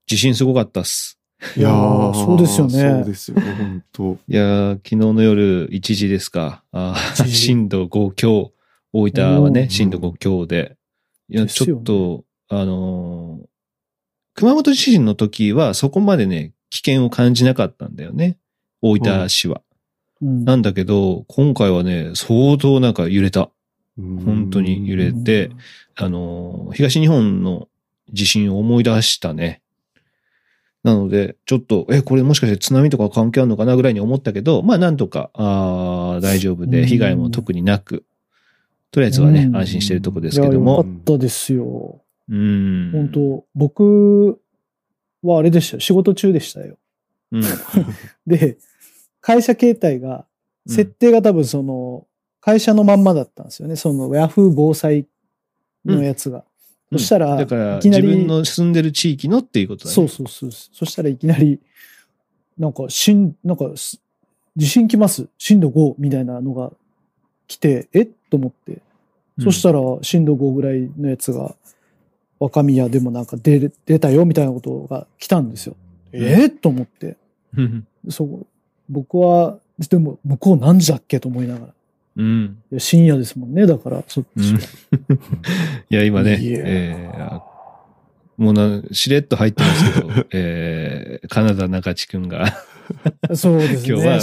地震すごかったっす。 いやー、そうですよね。 そうですよ、本当。 いやー、昨日の夜1時ですか。震度5強。大分はね、震度5強で。いや、ちょっと、熊本地震の時はそこまでね、危険を感じなかったんだよね。大分市は。なんだけど、今回はね、相当なんか揺れた。本当に揺れて、東日本の地震を思い出したね。なので、ちょっと、これもしかして津波とか関係あるのかなぐらいに思ったけど、まあなんとか、大丈夫で、被害も特になく、とりあえずはね、安心してるとこですけども。 よかったですよ。 本当僕はあれでしたよ。仕事中でしたよ。で、会社携帯が、設定が多分その、会社のまんまだったんですよね。その、ヤフー防災のやつが。そしたら、 だから、自分の住んでる地域のっていうことだね。 そう。そしたらいきなり、なんか、地震来ます。震度5みたいなのが来て、と思って。そしたら、震度5ぐらいのやつが、若宮でもなんか出たよみたいなことが来たんですよ。と思って。僕は、でも、向こう何時だっけと思いながら。深夜ですもんね、だから、そっちは。 いや、今ね、もうしれっと入ってますけど、カナダ中地くんが。 そうですね。今日は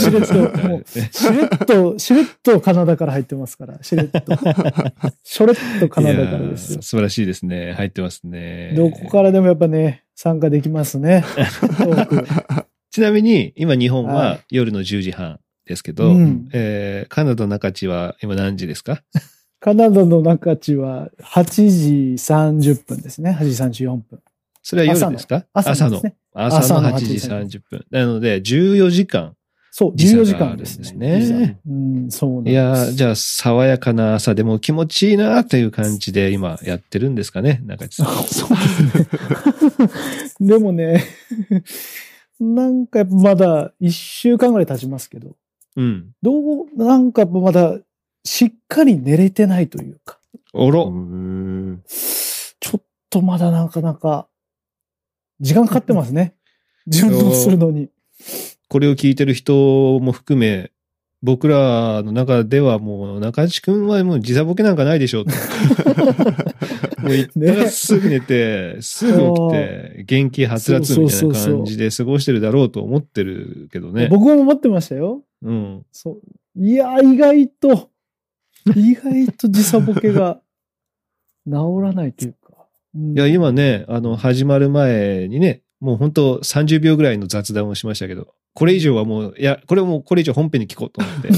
しれっとカナダから入ってますから、しれっとカナダからですよ。 素晴らしいですね。入ってますね。 どこからでもやっぱね、参加できますね。 ちなみに、今日本は夜の10時半ですけど、カナダ中地は今何時ですか？ カナダの中地は8時30分ですね。8時34分。 それは夜ですか？ 朝の 8時30分。なので、14時間。 そう、14時間ですね。 そうなんです。 いや、じゃあ、爽やかな朝でも気持ちいいなという感じで今やってるんですかね、中地さん。 そうですね。でもね、なんかやっぱまだ1週間ぐらい経ちますけど、なんかやっぱまだしっかり寝れてないというか。ちょっとまだなかなか時間かかってますね。順応するのに。 これを聞いてる人も含め、僕らの中ではもう中地くんはもう時差ボケなんかないでしょうと。もう行ったらすぐ寝て、すぐ起きて、元気はつらつみたいな感じで過ごしてるだろうと思ってるけどね。 僕も思ってましたよ。いや、意外と時差ボケが治らないというか。 いや、今ね、始まる前にね、もう本当30秒ぐらいの雑談をしましたけど、これ以上はもう、いや、これ以上本編に聞こうと思って、もう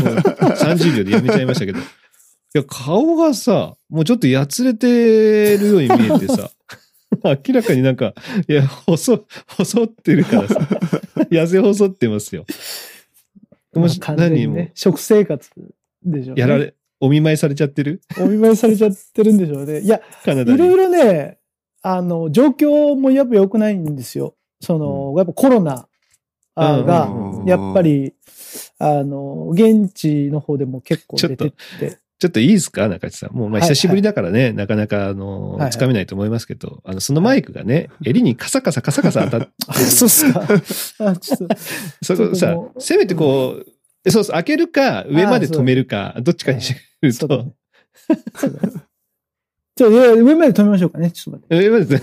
30秒でやめちゃいましたけど、いや、顔がさ、もうちょっとやつれてるように見えてさ、明らかになんか、いや、細ってるからさ、痩せ細ってますよ。 完全にね、食生活でしょうね。 お見舞いされちゃってる？ お見舞いされちゃってるんでしょうね。いや、いろいろね、状況もやっぱ良くないんですよ。やっぱコロナが、やっぱり、現地の方でも結構出てって。 ちょっといいですか中地さん。もう、久しぶりだからね、なかなか、つかめないと思いますけど、そのマイクがね、襟にカサカサ当たって。 そうっすか。 そこさ、せめてこう、そう開けるか、上まで止めるか、どっちかにしると。 上まで止めましょうかね。ちょっと待って。 上まで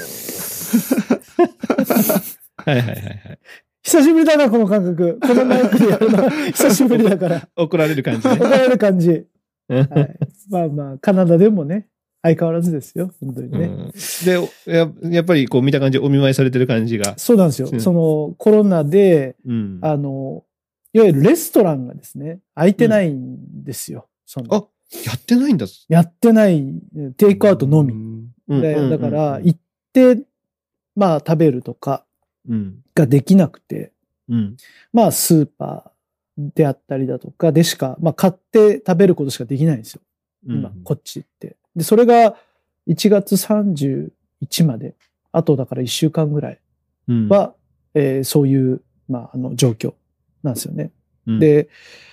はい。 久しぶりだな、この感覚。このマイクでやるの久しぶりだから。 怒られる感じね。 怒られる感じ。まあ、カナダでもね、相変わらずですよ。本当にね。 で、やっぱりこう見た感じ、お見舞いされてる感じが。 そうなんですよ。コロナで、いわゆるレストランがですね、開いてないんですよ。 やってないんだ。 やってない、テイクアウトのみ。だから、行って、まあ食べるとかができなくて、まあスーパーであったりだとかでしか、まあ買って食べることしかできないんですよ。今、こっち行って。で、それが1月31まで、あとだから1週間ぐらいは、そういう、まあ、状況なんですよね。で、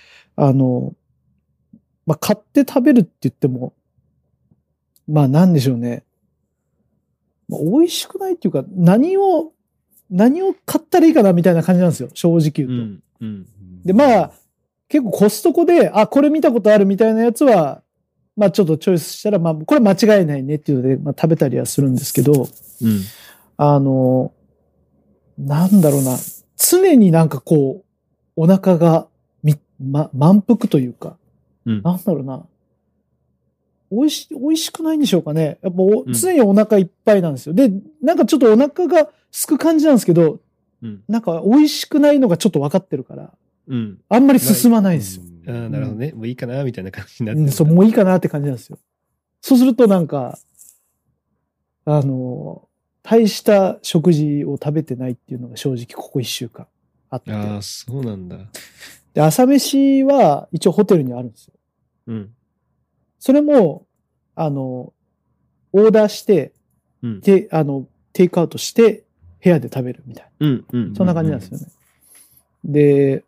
まあ、買って食べるって言っても、まあ、なんでしょうね。 美味しくないっていうか、何を買ったらいいかなみたいな感じなんですよ、正直言うと。で、まあ、結構コストコで、これ見たことあるみたいなやつは、まあちょっとチョイスしたら、まあこれ間違いないねっていうので、まあ食べたりはするんですけど、なんだろうな、常になんかこう、お腹が満腹というか、なんだろうな、美味しくないんでしょうかね。やっぱ常にお腹いっぱいなんですよ。で、なんかちょっとお腹がすく感じなんですけど、なんか美味しくないのがちょっと分かってるから、あんまり進まないんですよ。 なるほどね。もういいかなみたいな感じになってる。 そう、もういいかなって感じなんですよ。そうするとなんか、大した食事を食べてないっていうのが正直ここ1週間あって。 ああ、そうなんだ。 で、朝飯は一応ホテルにあるんですよ。それも、オーダーして、テイクアウトして部屋で食べるみたいな。そんな感じなんですよね。で、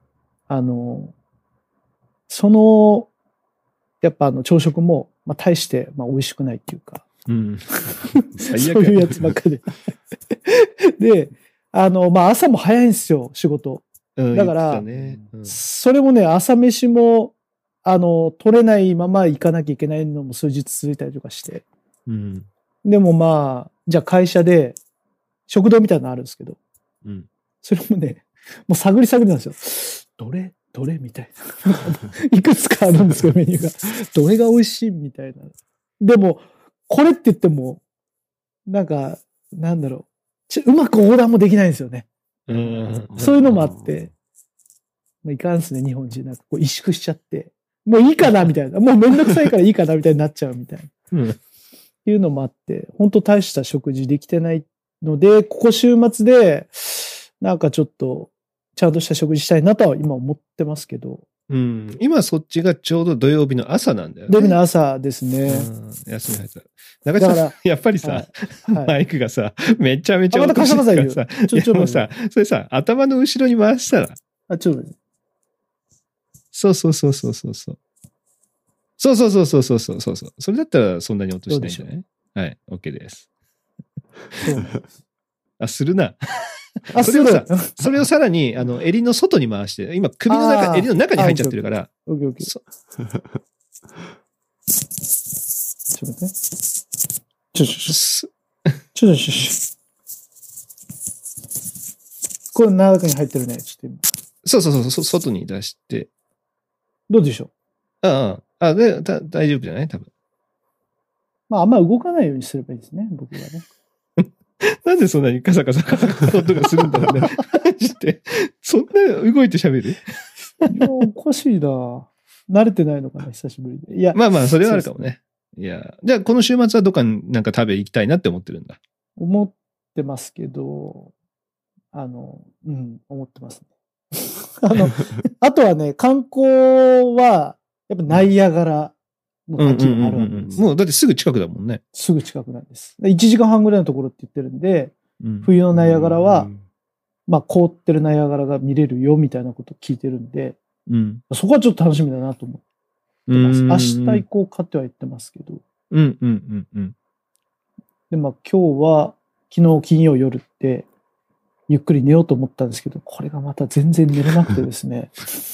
やっぱ朝食も、まあ、大して、まあ、美味しくないっていうか。そういうやつばっかりで。で、まあ、朝も早いんですよ、仕事。だから、それもね、朝飯も、取れないまま行かなきゃいけないのも数日続いたりとかして。でもまあ、じゃあ会社で、食堂みたいなのあるんですけど、それもね、もう探りなんですよ。どれみたいな。いくつかあるんですよ、メニューが。どれが美味しいみたいな。でも、これって言っても、なんか、なんだろう。うまくオーダーもできないんですよね。そういうのもあって、まあ、いかんすね、日本人。なんかこう萎縮しちゃって、もういいかなみたいな。もうめんどくさいからいいかなみたいになっちゃうみたいな。っていうのもあって、本当大した食事できてないので、ここ週末で、なんかちょっと、ちゃんとした食事したいなとは今思ってますけど。 今そっちがちょうど土曜日の朝なんだよね。 土曜日の朝ですね。 休み入った。中島さん、やっぱりさ、マイクがさ、めちゃめちゃ音してるからさ、もうさ、それさ、頭の後ろに回したら。 ちょっと。 そうそう。そう。それだったらそんなに音しないんじゃない？はい、OK です。するな。それをさらに、襟の外に回して、今、首の中、襟の中に入っちゃってるから。 オッケー。ちょっと待って。ちょ。これ中に入ってるね。ちょっとそう、外に出して。 どうでしょう？ で、大丈夫じゃない？多分。 まあ、あんま動かないようにすればいいですね、僕はね。 なんでそんなにカサカサ音がするんだろうね。マジで。そんな動いて喋る？いや、おかしいな。慣れてないのかな、久しぶりで。いや。 まあ、それはあるかもね。いや、じゃあこの週末はどっかになんか食べ行きたいなって思ってるんだ。 思ってますけど、思ってますね。あとはね、観光は、やっぱナイアガラの滝があるわけです。 もうだってすぐ近くだもんね。 すぐ近くなんです。1時間半ぐらいのところって言ってるんで、冬のナイアガラは、まあ凍ってるナイアガラが見れるよみたいなことを聞いてるんで、そこはちょっと楽しみだなと思ってます。明日行こうかっては言ってますけど。で、まあ今日は、昨日金曜夜って、ゆっくり寝ようと思ったんですけど、これがまた全然寝れなくてですね。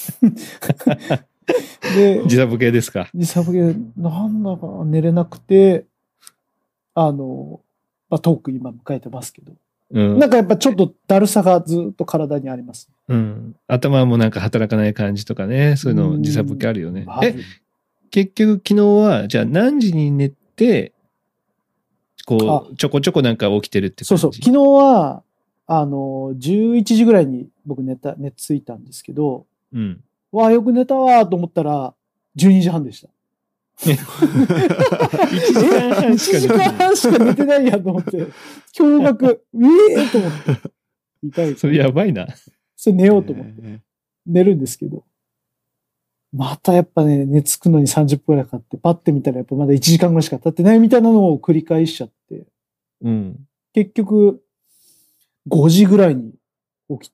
で、時差ボケですか？ 時差ボケ、なんだか寝れなくて、まあ、トーク今迎えてますけど。なんかやっぱちょっとだるさがずっと体にあります。 頭もなんか働かない感じとかね、そういうの時差ボケあるよね。結局昨日は、じゃあ何時に寝て、こう、ちょこちょこなんか起きてるって感じ？そう。 昨日は、11時ぐらいに僕寝ついたんですけど、わあ、よく寝たわと思ったら、12時半でした。1時間半しか寝てないやと思って、驚愕、と思って。痛い。 それやばいな。 それ寝ようと思って。寝るんですけど。またやっぱね、寝つくのに30分くらいかかって、パッて見たらやっぱまだ1時間ぐらいしか経ってないみたいなのを繰り返しちゃって。結局、5時ぐらい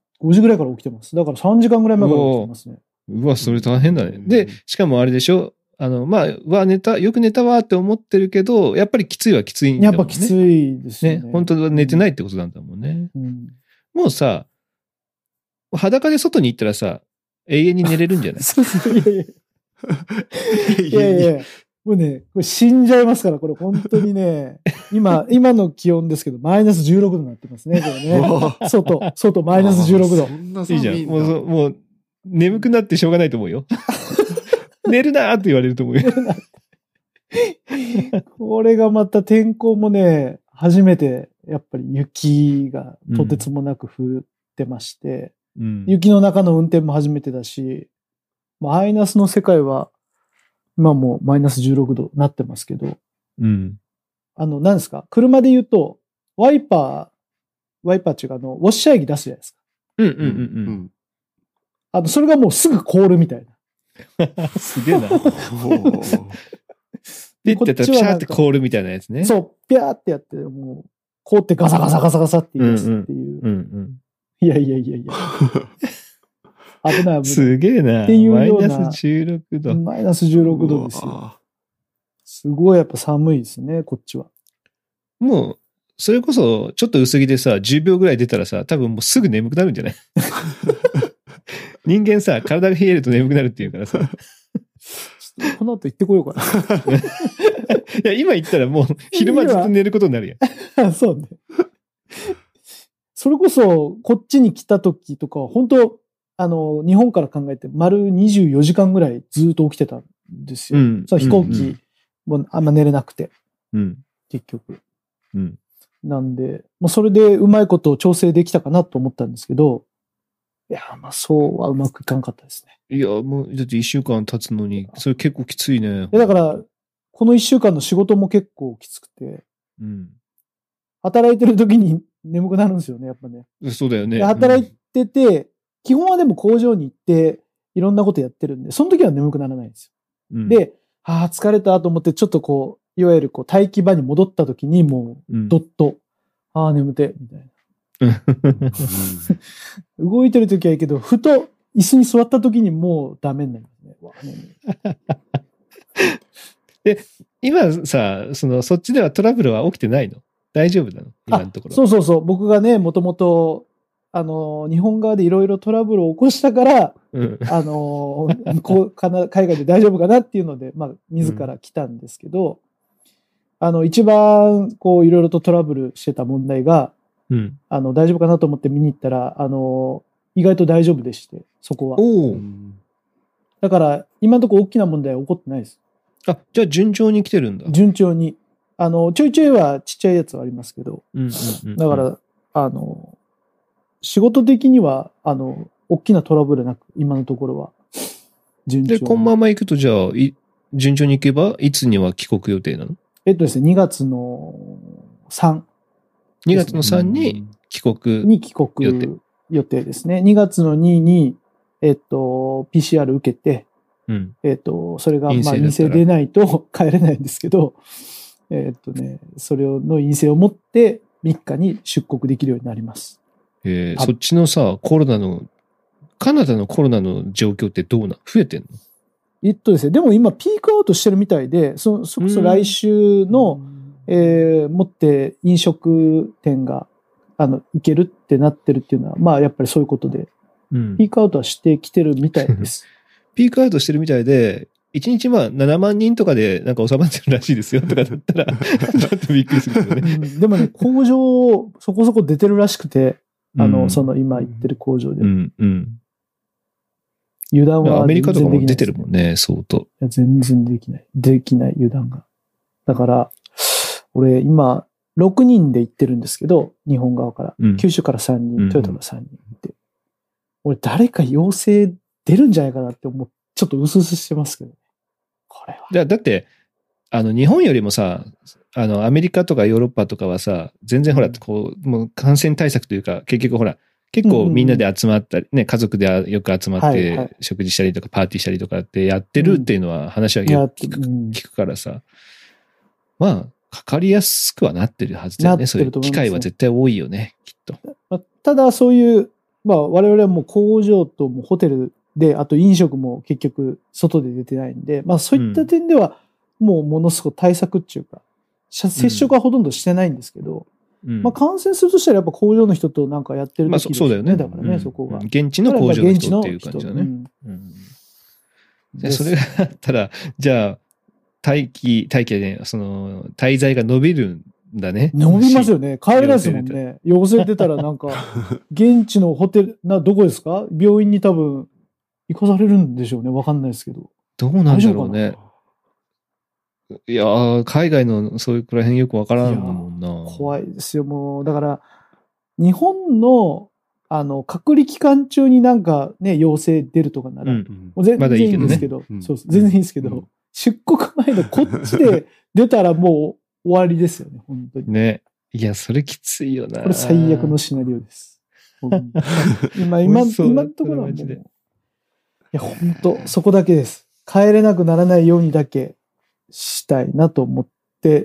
から起きてます。だから3時間ぐらい前から起きてますね。 うわ、それ大変だね。で、しかもあれでしょ？ よく寝たわって思ってるけど、やっぱりきついはきついんだもんね。 やっぱきついですね。 本当は寝てないってことなんだもんね。もうさ、裸で外に行ったらさ、永遠に寝れるんじゃない？ そうそう、いや。もうね、これ死んじゃいますから、これ本当にね、今の気温ですけど、マイナス16度になってますね、これね。外、マイナス16度。 そんな寒いんだ。いいじゃん。もう、眠くなってしょうがないと思うよ。寝るなーって言われると思うよ。 これがまた天候もね、初めて、やっぱり雪がとてつもなく降ってまして、雪の中の運転も初めてだし、マイナスの世界は、今もマイナス16度になってますけど、何ですか？車で言うと、ワイパーっていうか、ウォッシャー液出すじゃないですか。それがもうすぐ凍るみたいな。 すげえな。ピッてやったらピャーって凍るみたいなやつね。 そう、ピャーってやって、もう、凍ってガサガサガサガサって言い出すっていう。いや。危ない。 すげえな。 っていうような。 マイナス16度。 マイナス16度ですよ。すごいやっぱ寒いですね、こっちは。 もう、それこそ、ちょっと薄着でさ、10秒ぐらい出たらさ、多分もうすぐ眠くなるんじゃない？人間さ、体が冷えると眠くなるっていうからさ。 この後行ってこようかな。 いや、今行ったらもう昼間ずっと寝ることになるやん。そうね。それこそ、こっちに来た時とかは、本当日本から考えて丸24時間ぐらいずっと起きてたんですよ。飛行機もあんま寝れなくて。結局。なんで、もうそれでうまいこと調整できたかなと思ったんですけど、いや、そうはうまくいかんかったですね。 いや、もう、だって1週間経つのに、それ結構きついね。 だから、この1週間の仕事も結構きつくて、働いてる時に眠くなるんですよね、やっぱね。 そうだよね。 働いてて、基本はでも工場に行って、いろんなことやってるんで、その時は眠くならないんですよ。で、疲れたと思って、ちょっとこう、いわゆるこう待機場に戻った時に、もう、どっと、眠て、みたいな。動いてる時はいいけど、ふと椅子に座った時にもうダメになりますね。 で、今さ、そっちではトラブルは起きてないの？大丈夫なの？今のところ。 そう。僕がね、もともと、日本側でいろいろトラブルを起こしたから、海外で大丈夫かなっていうので、自ら来たんですけど、一番、こう、いろいろとトラブルしてた問題が、大丈夫かなと思って見に行ったら、意外と大丈夫でして、そこは。だから、今のところ大きな問題は起こってないです。 じゃあ順調に来てるんだ。 順調に。ちょいちょいはちっちゃいやつはありますけど、だから、仕事的には、大きなトラブルなく、今のところは、順調に。 で、このまま行くと、じゃあ、順調に行けば、いつには帰国予定なの？ ですね、2月の3。 2月の3に帰国予定ですね。2月の2に、PCR 受けて、それが陰性出ないと帰れないんですけど、それの陰性を持って3日に出国できるようになります。 そっちのさ、カナダのコロナの状況ってどう増えてんの？ ですね、でも今ピークアウトしてるみたいで、そこそ来週の、もって飲食店が、行けるってなってるっていうのは、やっぱりそういうことで、ピークアウトはしてきてるみたいです。 ピークアウトしてるみたいで、1日7万人とかでなんか収まってるらしいですよとかだったら、ちょっとびっくりするけどね。 でもね、工場そこそこ出てるらしくて、その今言ってる工場で。油断はアメリカとかも出てるもんね、相当。 全然できない。できない、油断が。だから、俺今、6人で行ってるんですけど、日本側から。九州から3人、トヨタから3人って。俺誰か陽性出るんじゃないかなってちょっとうすうすしてますけどね。これは。 だって、日本よりもさ、アメリカとかヨーロッパとかはさ、全然ほら、もう感染対策というか、結局ほら、結構みんなで集まったり、ね、家族でよく集まって食事したりとかパーティーしたりとかってやってるっていうのは話はよく聞くからさ、かかりやすくはなってるはずだよね。そういう機会は絶対多いよね、きっと。 ただそういう、我々はもう工場ともホテルで、あと飲食も結局外で出てないんで、まあそういった点では、もうものすごく対策っていうか、接触はほとんどしてないんですけど、まあ感染するとしたらやっぱ工場の人となんかやってる時ですよね。 そうだよね。 だからね、そこが。 現地の工場の人っていう感じだね。それがあったら、じゃあ、待機でね、滞在が伸びるんだね。 伸びますよね。帰れないですもんね。陽性出たらなんか、現地のホテル、どこですか？病院に多分、行かされるんでしょうね。わかんないですけど。 どうなんだろうね。いやー、海外のそういうくらいよくわからんもんな。 怖いですよ、もう。だから、日本の、隔離期間中になんかね、陽性出るとかなら、もう全然いいんですけど、そう全然いいんですけど、出国前のこっちで出たらもう終わりですよね、本当に。 ね。いや、それきついよな。 これ最悪のシナリオです。今のところはもう、いや、本当そこだけです。帰れなくならないようにだけしたいなと思って、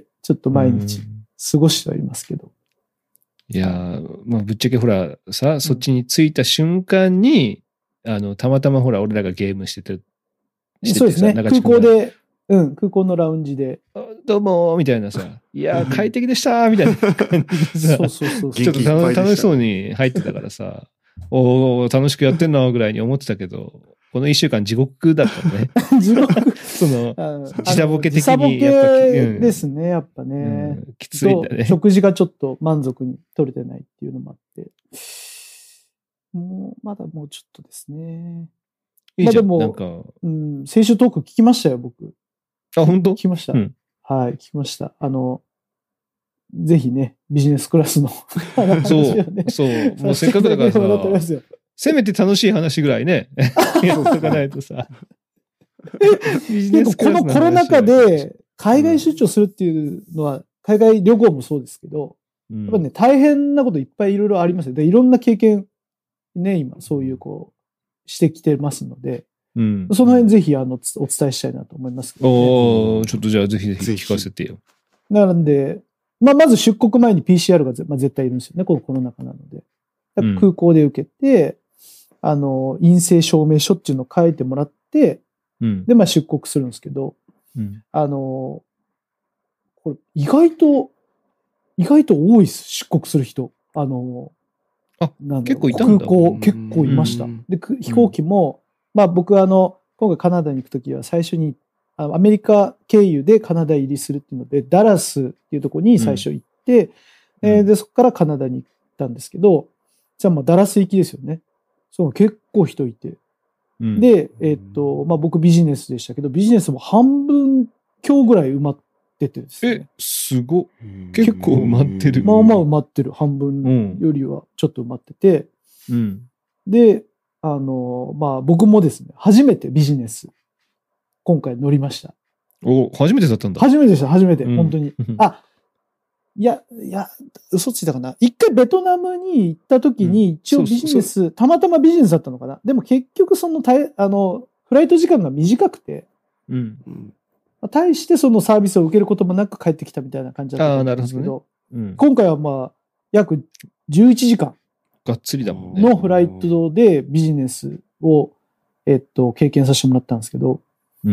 ちょっと毎日過ごしてはいますけど。 いやまあ、ぶっちゃけほら、そっちに着いた瞬間に、たまたまほら、俺らがゲームしててそうですね。空港で、空港のラウンジで。 どうもみたいなさ、いや快適でしたみたいな感じでさ、ちょっと楽しそうに入ってたからさ、おー、楽しくやってんなぐらいに思ってたけど、この一週間地獄だったね。 地獄時差ボケ的に。 時差ボケですね、やっぱね。 きついんだね。 食事がちょっと満足に取れてないっていうのもあって。まだもうちょっとですね。 いいじゃん、なんか。 先週トーク聞きましたよ、僕。 あ、本当？ 聞きました。はい、聞きました。ぜひね、ビジネスクラスのそう。もうせっかくだからさ、せめて楽しい話ぐらいね、やっとかないとさ。 ビジネスクラスの話。このコロナ禍で海外出張するっていうのは、海外旅行もそうですけど、やっぱね、大変なこといっぱいいろいろありますよ。で、いろんな経験、ね、今、そういうしてきてますので、その辺ぜひお伝えしたいなと思いますけど、 ね。ちょっとじゃあぜひ聞かせてよ。 なので、まず出国前に PCR が絶対いるんですよね、このコロナ禍なので。空港で受けて、陰性証明書っていうのを書いてもらって、で、出国するんですけど、これ意外と多いです、出国する人。 結構いたんだ。 空港、結構いました。で、飛行機も、僕今回カナダに行くときは最初にアメリカ経由でカナダ入りするっていうので、ダラスっていうところに最初行って、で、そこからカナダに行ったんですけど、じゃあダラス行きですよね。結構人いて。で、僕ビジネスでしたけど、ビジネスも半分強ぐらい埋まっててですね。 すごっ。結構埋まってる。 まあまあ埋まってる。半分よりはちょっと埋まってて。で、僕もですね、初めてビジネス、今回乗りました。 初めてだったんだ。 初めてでした、初めて。本当に。いや、嘘ついたかな。一回ベトナムに行った時に、一応ビジネス、たまたまビジネスだったのかな。でも結局フライト時間が短くて、対してそのサービスを受けることもなく帰ってきたみたいな感じだったんですけど、今回は約11時間。 がっつりだもんね。 のフライトでビジネスを、経験させてもらったんですけど、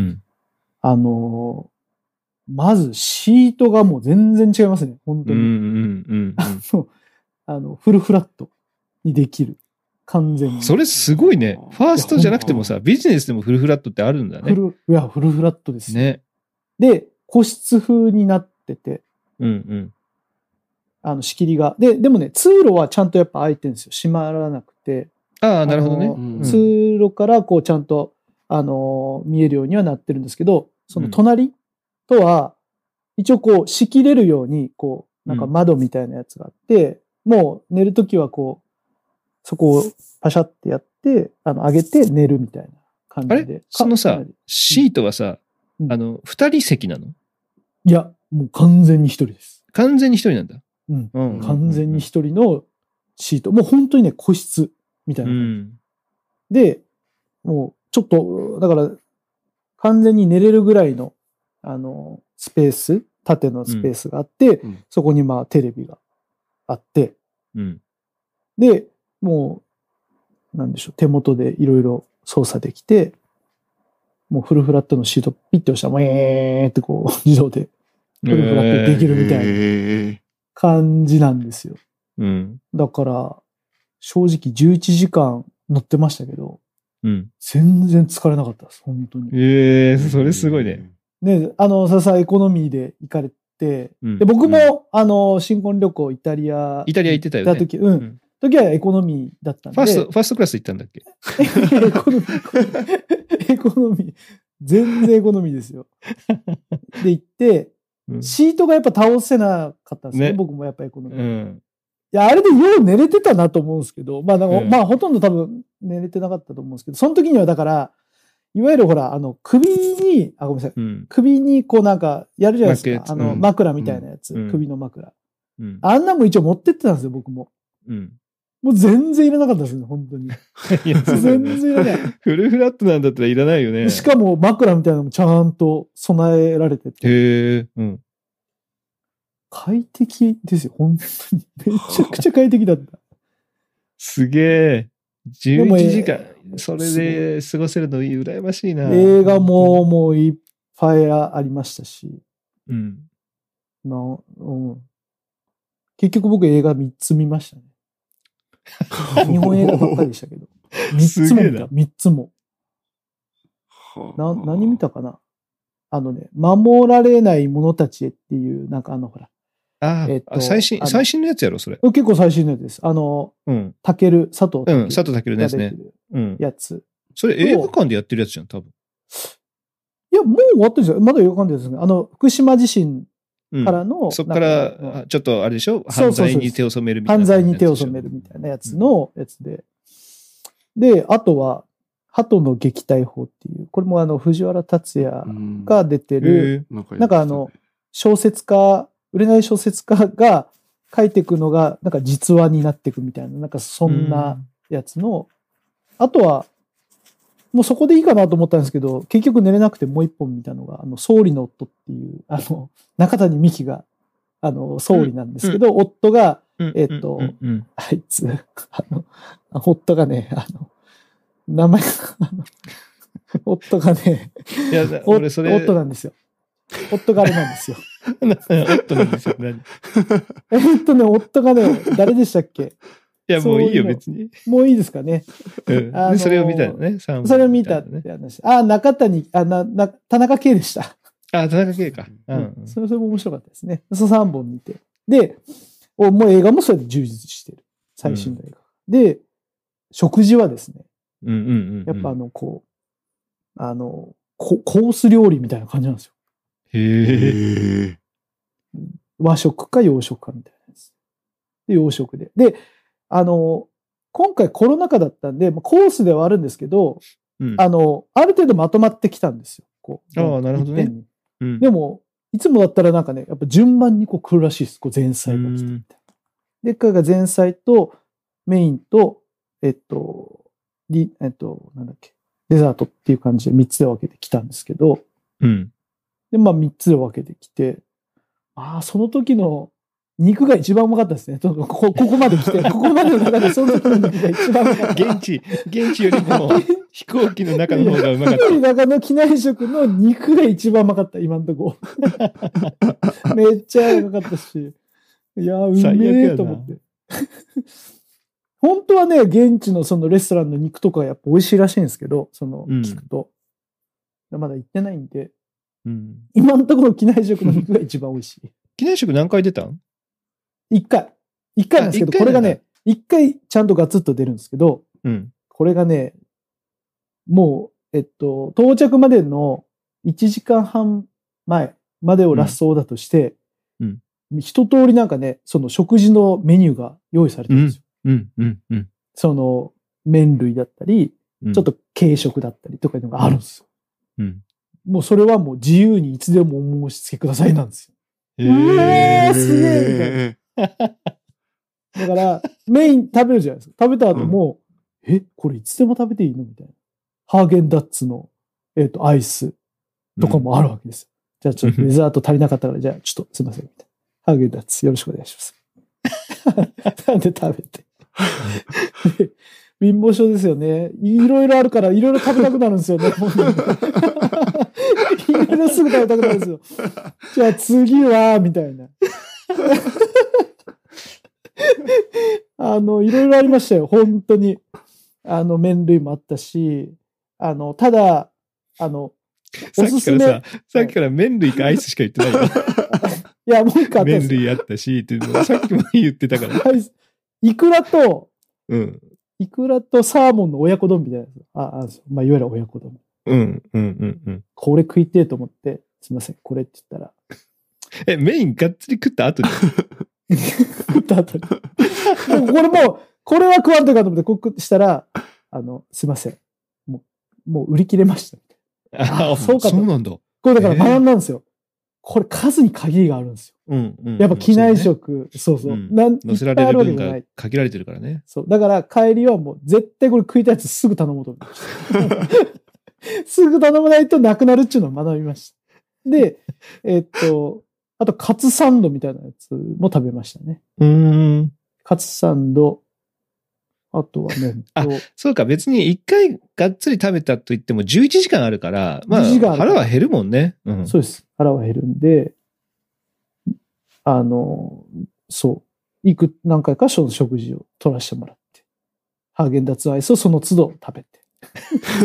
まずシートがもう全然違いますね、本当に。フルフラットにできる。完全に。 それすごいね。ファーストじゃなくてもさ、ビジネスでもフルフラットってあるんだね。 フルフラットですね。で、個室風になってて、仕切りが。でもね、通路はちゃんとやっぱ開いてるんですよ。閉まらなくて。 なるほどね。 通路からちゃんと、見えるようにはなってるんですけど、その隣とは、一応仕切れるように、なんか窓みたいなやつがあって、もう寝るときはそこをパシャってやって、上げて寝るみたいな感じで。 そのさ、シートはさ、二人席なの？ いや、もう完全に一人です。 完全に一人なんだ。 完全に一人のシート。もう本当にね、個室みたいな感じ。で、もうちょっと、だから、完全に寝れるぐらいの、スペース、縦のスペースがあって、そこにテレビがあって、で、もう、なんでしょう、手元でいろいろ操作できて、もうフルフラットのシートピッて押したら、ってこう、自動でフルフラットできるみたいな感じなんですよ。だから、正直11時間乗ってましたけど、全然疲れなかったです、本当に。 それすごいね。 ね、エコノミーで行かれて、で僕も、新婚旅行イタリア行ってたよね。 時はエコノミーだったんで。 ファーストクラス行ったんだっけ？ エコノミー。全然エコノミーですよ。で行って、シートがやっぱ倒せなかったんですね。僕もやっぱエコノミー。いや、あれでよう寝れてたなと思うんですけど、まあほとんど多分寝れてなかったと思うんですけど、その時にはだから、いわゆるほら、首に、ごめんなさい。首にこうなんか、やるじゃないですか。枕みたいなやつ。首の枕。あんなも一応持ってってたんですよ、僕も。もう全然いらなかったですね、本当に。全然いらない。 フルフラットなんだったらいらないよね。 しかも枕みたいなのもちゃんと備えられてて。快適ですよ、本当に。めちゃくちゃ快適だった。 すげえ。11時間、それで過ごせるの羨ましいな。 映画もういっぱいありましたし。結局僕映画3つ見ましたね。日本映画ばっかりでしたけど。3つも見た。3つも。何見たかな？守られない者たちへっていう、なんかほら。 最新のやつやろ、それ。 結構最新のやつです。佐藤健のやつね。 やつ。 それ映画館でやってるやつじゃん、多分。 いや、もう終わってるじゃん。まだ映画館でですね。福島地震からの。 そっから、ちょっとあれでしょ？犯罪に手を染めるみたいな。 犯罪に手を染めるみたいなやつのやつで。で、あとは、鳩の撃退法っていう、これも藤原竜也が出てる、なんか小説家、売れない小説家が書いていくのが、なんか実話になっていくみたいな、なんかそんなやつの、あとは、もうそこでいいかなと思ったんですけど、結局寝れなくてもう一本見たのが、総理の夫っていう、中谷美紀が、総理なんですけど、夫が、あいつ、夫がね、名前が、夫がね、 いや、俺それ。 夫なんですよ。夫があれなんですよ。 夫なんですよ。 夫がね、誰でしたっけ？ いや、もういいよ、別に。 もういいですかね。 で、それを見たよね。 それを見たって話。中谷、田中圭でした。 田中圭か。 それも面白かったですね。3本見て。で、もう映画もそれで充実してる。最新の映画。で、食事はですね、やっぱコース料理みたいな感じなんですよ。 へえ。 和食か洋食かみたいなやつ。で、洋食で。で、今回コロナ禍だったんで、コースではあるんですけど、ある程度まとまってきたんですよ。 なるほどね。 でも、いつもだったらなんかね、やっぱ順番に来るらしいです。前菜が来てみたいな。で、これが前菜とメインと、なんだっけ、デザートっていう感じで3つで分けてきたんですけど、で、3つで分けてきて、その時の肉が一番うまかったですね。ここまで来て、ここまでの中でその時の肉が一番うまかった。 現地よりも飛行機の中の方がうまかった。飛行機の中の機内食の肉が一番うまかった、今んとこ。めっちゃうまかったし。いや、うめえと思って。本当はね、現地のそのレストランの肉とかやっぱ美味しいらしいんですけど、聞くと。まだ行ってないんで、今のところ機内食の肉が一番美味しい。 機内食何回出たん ？1回。1回なんですけど、これがね、1回ちゃんとガツッと出るんですけど、これがね、もう、到着までの1時間半前までをラストオーダーとして、一通りなんかね、その食事のメニューが用意されてるんですよ。その麺類だったり、ちょっと軽食だったりとかいうのがあるんですよ。もうそれはもう自由にいつでもお申し付けくださいなんですよ。すげえみたいな。だから、メイン食べるじゃないですか。食べた後も、これいつでも食べていいのみたいな。ハーゲンダッツの、アイスとかもあるわけですよ。じゃあちょっとデザート足りなかったから、じゃあちょっとすいません。みたいな。ハーゲンダッツよろしくお願いします。なんで食べて。 貧乏症ですよね。いろいろあるから、いろいろ食べたくなるんですよね。いろいろすぐ食べたくなるんですよ。じゃあ次は、みたいな。いろいろありましたよ。本当に。麺類もあったし、ただ、 さっきから麺類かアイスしか言ってないよ。 いや、もう一個あったんですよ。 麺類あったし、っていうのさっきも言ってたから。 イクラと、 うん。 イクラとサーモンの親子丼みたいなやつ。まあ、いわゆる親子丼。これ食いてえと思って、すみません、これって言ったら。 メインがっつり食った後に。 食った後に。これは食わんとかと思って、こうしたら、すいません。もう売り切れました。 そうか。そうなんだ。 これだから学んだんですよ。これ数に限りがあるんですよ。やっぱ機内食、そう。 乗せられる分が限られてるからね。 そう。だから帰りはもう絶対これ食いたいやつすぐ頼もうと思いました。すぐ頼まないとなくなるっていうのを学びました。で、あとカツサンドみたいなやつも食べましたね。カツサンド、あとはね。 そうか、別に一回がっつり食べたと言っても11時間あるから、まあ、腹は減るもんね。 そうです。腹は減るんで、そう。何回かその食事を取らせてもらって、ハーゲンダッツアイスをその都度食べて。ハ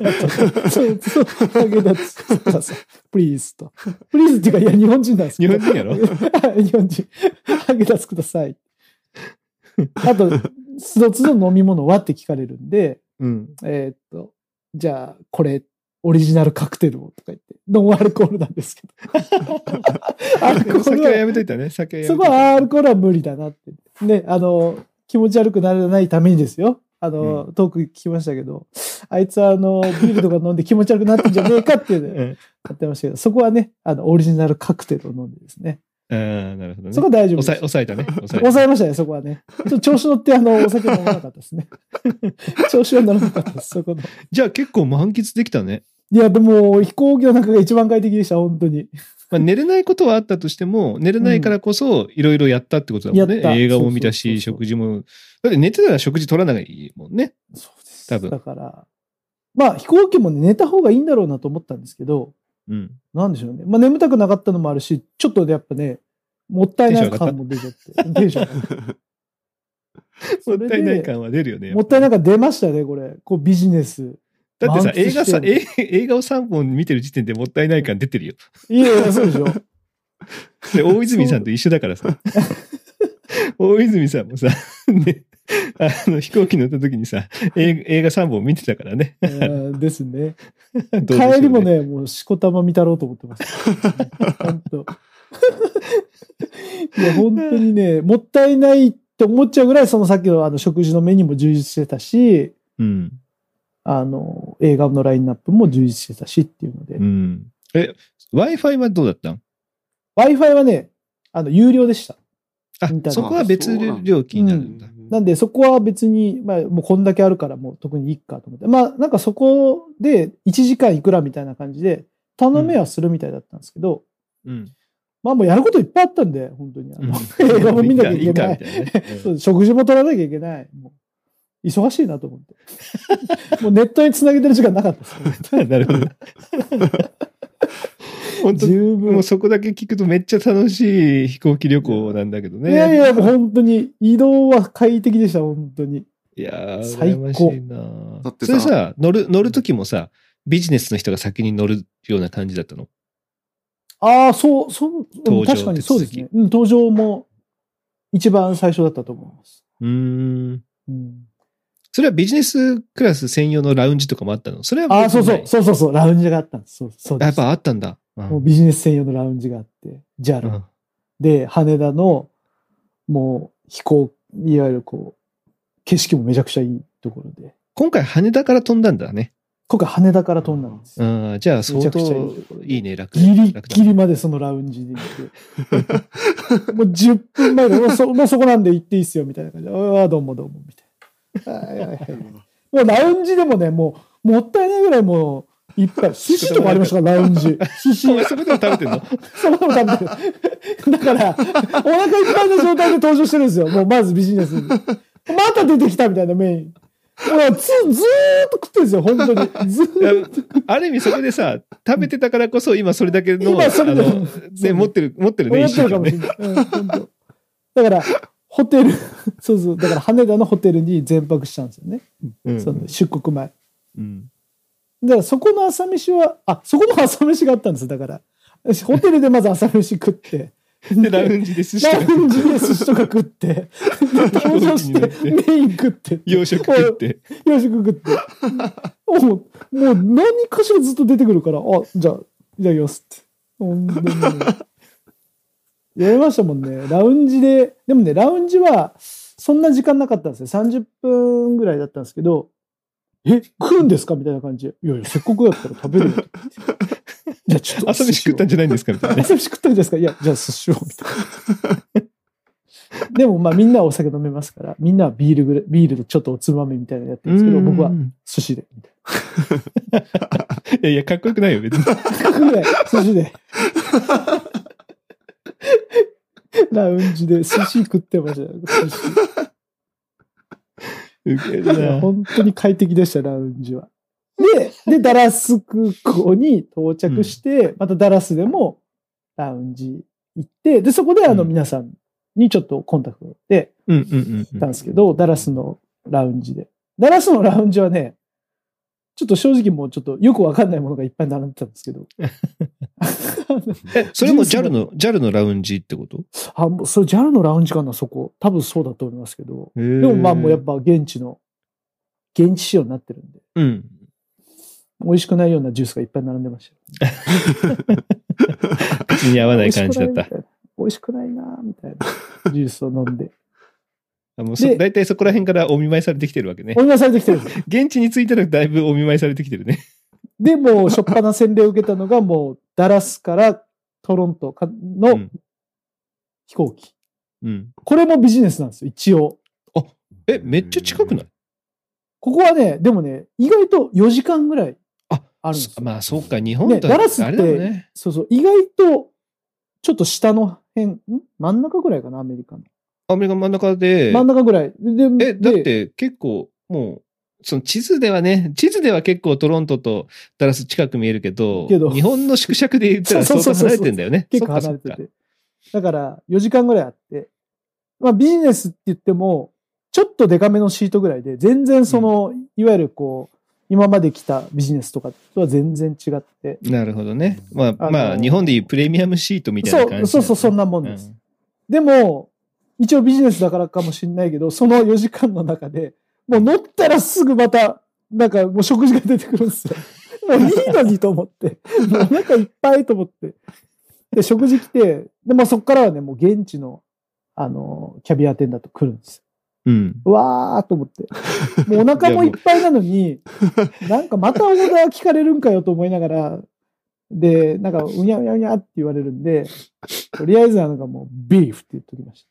ーゲンダッツください。プリーズと。プリーズっていうか、いや、日本人なんです日本人やろ日本人。ハーゲンダッツください。あと、その都度飲み物はって聞かれるんで、じゃあ、これ、オリジナルカクテルをとか言って、ノンアルコールなんですけど。 酒はやめといたね。そこはアルコールは無理だなって。ね、気持ち悪くならないためにですよ。トーク聞きましたけど、あいつはビールとか飲んで気持ち悪くなってんじゃねえかっていうね、やってましたけど、そこはね、オリジナルカクテルを飲んでですね。 なるほどね。 そこは大丈夫です。 抑えたね。 抑えましたね、そこはね。調子乗ってお酒飲まなかったですね。調子は乗らなかったです、そこの。 じゃあ結構満喫できたね。 いや、でも飛行機の中が一番快適でした、本当に。 まあ、寝れないことはあったとしても、寝れないからこそいろいろやったってことだもんね。映画も見たし、食事も。だって寝てたら食事取らないもんね。 そうです。 多分。 だから、まあ飛行機も寝た方がいいんだろうなと思ったんですけど、なんでしょうね。まあ眠たくなかったのもあるし、ちょっとやっぱね、もったいない感も出ちゃって。テンションもったいない感は出るよね。 もったいない感出ましたね、これ。こうビジネス。 だってさ、映画を3本見てる時点でもったいない感出てるよ。 いや、そうでしょ。 で、大泉さんと一緒だからさ。大泉さんもさ、ね、飛行機乗った時にさ、映画3本見てたからね。 ですね。帰りもね、もうしこたま見たろうと思ってました。本当。いや、本当にね、もったいないって思っちゃうぐらい、そのさっきの食事のメニューも充実してたし、映画のラインナップも充実してたしっていうので。 Wi-Fi はどうだったん？ Wi-Fi はね、有料でした。 そこは別料金になるんだ。 なんで、そこは別に、まあ、もうこんだけあるから、もう特にいいかと思って。まあ、なんかそこで1時間いくらみたいな感じで、頼めはするみたいだったんですけど、まあもうやることいっぱいあったんで、本当に。映画も見なきゃいけない。食事も取らなきゃいけない。もう忙しいなと思って。もうネットにつなげてる時間なかったです。 なるほど。本当もうそこだけ聞くとめっちゃ楽しい飛行機旅行なんだけどね。 いやいや、もう本当に移動は快適でした、本当に。 いやー、羨ましいな。だってさ、それさ、乗る時もさ、ビジネスの人が先に乗るような感じだったの？ ああ、そう、確かにそうですね。搭乗も一番最初だったと思います。 それはビジネスクラス専用のラウンジとかもあったの？それはそう、ラウンジがあったんです。そうやっぱあったんだ。 もうビジネス専用のラウンジがあって、JAL。で、羽田の、もういわゆるこう、景色もめちゃくちゃいいところで。 今回羽田から飛んだんだね。 今回羽田から飛んだんですよ。じゃあ相当いいね、楽。 ギリギリまでそのラウンジで行って。もう10分前で、もうそこなんで行っていいっすよ、みたいな感じで。どうも、みたいな。もうラウンジでもね、もったいないぐらいもう、いっぱい。寿司とかありましたから、ラウンジ。寿司。 そこでも食べてんの？ そこでも食べてる。だから、お腹いっぱいの状態で登場してるんですよ。もうまずビジネスに。また出てきたみたいなメイン。 ずーっと食ってるんですよ、本当に。ずーっと。 ある意味そこでさ、食べてたからこそ今それだけの、 今それでね、持ってるね、 持ってるかもしれない。本当。だから、ホテル、そうそう、だから羽田のホテルに全泊したんですよね。その出国前。だからそこの朝飯は、そこの朝飯があったんですよ、だから。ホテルでまず朝飯食って、 で、ラウンジで寿司とか食って、登場してメイン食って、 洋食食って。 もう何かしらずっと出てくるから、じゃあ、いただきますって。本当に。やりましたもんね。ラウンジで、でもね、ラウンジはそんな時間なかったんですよ。30分ぐらいだったんですけど、食うんですかみたいな感じで。いやいや、せっかくだったら食べるよ。じゃあちょっと。 朝飯食ったんじゃないんですかみたいな。 朝飯食ったんですかいや、じゃあ寿司を。みたいな。でもまあみんなはお酒飲めますから、みんなはビールとちょっとおつまみみたいなのやってるんですけど、僕は寿司で。みたいな。いや、かっこよくないよ、別に。 かっこよくない。寿司で。ラウンジで寿司食ってましたよ。寿司。本当に快適でした、ラウンジは。で、ダラス空港に到着して、またダラスでもラウンジ行って、で、そこで皆さんにちょっとコンタクトで、たんですけど、ダラスのラウンジで。ダラスのラウンジはね、ちょっと正直もうちょっとよくわかんないものがいっぱい並んでたんですけど。 それも JAL のラウンジってこと？ それ JAL のラウンジかな、そこ。多分そうだと思いますけど。でもまあもうやっぱ現地仕様になってるんで。美味しくないようなジュースがいっぱい並んでました。 口に合わない感じだった。 美味しくないなみたいなジュースを飲んで。 だいたいそこら辺からお見舞いされてきてるわけね。 お見舞いされてきてる。 現地に着いたらだいぶお見舞いされてきてるね。 で、もう、初っ端洗礼を受けたのが、もう、ダラスからトロントの飛行機。これもビジネスなんですよ、一応。 めっちゃ近くない？ ここはね、でもね、意外と4時間ぐらいあるんですよ。 まあ、そうか、日本だとダラスって、そうそう、意外と、ちょっと下の辺、真ん中ぐらいかな、アメリカの。 アメリカ真ん中で。 真ん中ぐらい。 だって結構、もう、その地図では結構トロントとダラス近く見えるけど、日本の縮尺で言ったら相当離れてんだよね。 結構離れてて。だから4時間ぐらいあって、まあビジネスって言っても、ちょっとデカめのシートぐらいで、全然いわゆる今まで来たビジネスとかとは全然違って。 なるほどね。まあ、日本でいうプレミアムシートみたいな感じ、 そう、そんなもんです。でも、一応ビジネスだからかもしれないけど、その4時間の中で、もう乗ったらすぐまた、なんかもう食事が出てくるんですよ。もういいのにと思って。もうお腹いっぱいと思って。で、食事来て、で、まあそっからはね、もう現地の、キャビンアテンダント来るんですよ。うわーと思って。もうお腹もいっぱいなのに、なんかまたオーダー聞かれるんかよと思いながら、で、なんか、うにゃうにゃうにゃって言われるんで、とりあえずもう、ビーフって言っときました。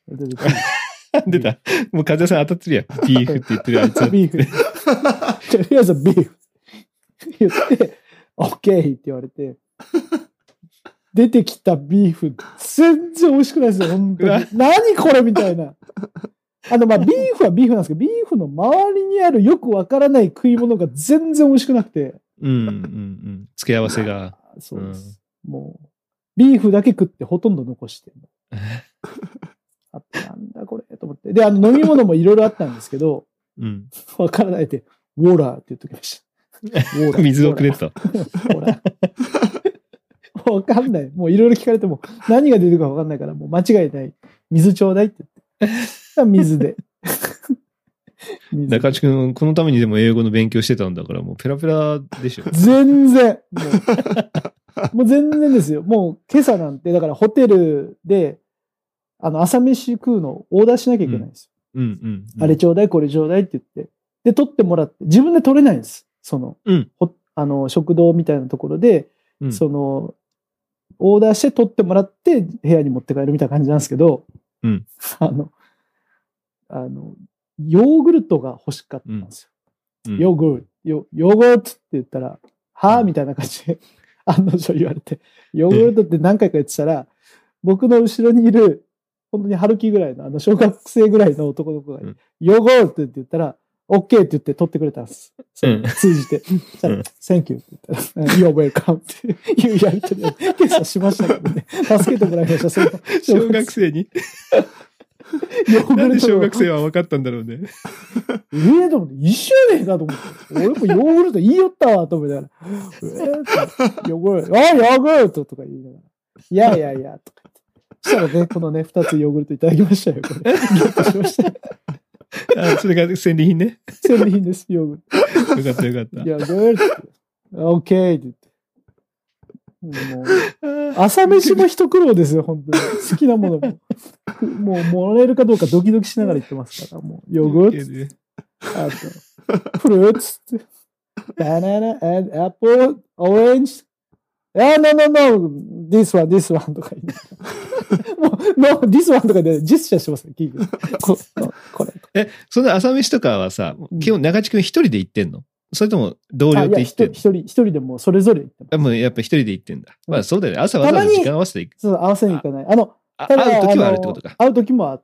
出た。もう風さん当たってるやん。ビーフって言ってるあいつは。 ビーフ。とりあえずビーフ。言って、オッケーって言われて、出てきたビーフ、全然美味しくないですよ、本当に。何これみたいな。まあ、ビーフはビーフなんですけど、ビーフの周りにあるよくわからない食い物が全然美味しくなくて。 付け合わせが。 そうです。もう、ビーフだけ食ってほとんど残して。なんだこれと思って。で、飲み物もいろいろあったんですけど、わからないで、ウォーラーって言っときました。 水をくれと。 わかんない。もういろいろ聞かれても何が出てくるかわかんないから、もう間違いない。水ちょうだいって言って。水で。 中地君、このためにでも英語の勉強してたんだから、もうペラペラでしょ。 全然。もう全然ですよ。もう今朝なんて、だからホテルで、朝飯食うのをオーダーしなきゃいけないんですよ。あれちょうだい、これちょうだいって言って。で、取ってもらって、自分で取れないんです。食堂みたいなところで、オーダーして取ってもらって、部屋に持って帰るみたいな感じなんですけど、ヨーグルトが欲しかったんですよ。ヨーグルトって言ったら、はぁみたいな感じで、案の定言われて、ヨーグルトって何回か言ってたら、僕の後ろにいる、本当に春樹ぐらいの、小学生ぐらいの男の子が、ヨーグルトって言ったら、 OK って言って取ってくれたんです。通じて。Thank you って言ったら、You're welcome っていうやりとりを今朝しましたけどね。助けてもらいました、 小学生に。なんで小学生は分かったんだろうね。 と思って、一緒やねんかと思って。俺もヨーグルト言いよったわと思ってたら、ヨーグルト、ヨーグルトとか言いながら、いや、とか言って。そしたらね、このね、2つヨーグルトいただきましたよ、これ。ゲットしました。 それが戦利品ね。 戦利品です、ヨーグルト。 よかったよかった。 いや、ヨーグルト。OK って言って。もう、朝飯も一苦労ですよ、本当に。好きなものも。もう、もらえるかどうかドキドキしながら言ってますから、もう、ヨーグルト。あと、フルーツ。バナナ、and apple, orange. No, this one とか言って。もう、no, this one とかでジェスチャーしてますね、キーこれ。その朝飯とかはさ、基本中地君一人で行ってんの？それとも同僚って言ってんの？ 一人でもそれぞれ行ってます。 もうやっぱ一人で行ってんだ。まあそうだよね。朝わざわざ時間合わせて行く。 そう、合わせに行かない。 会う時はあるってことか。 会う時もあって、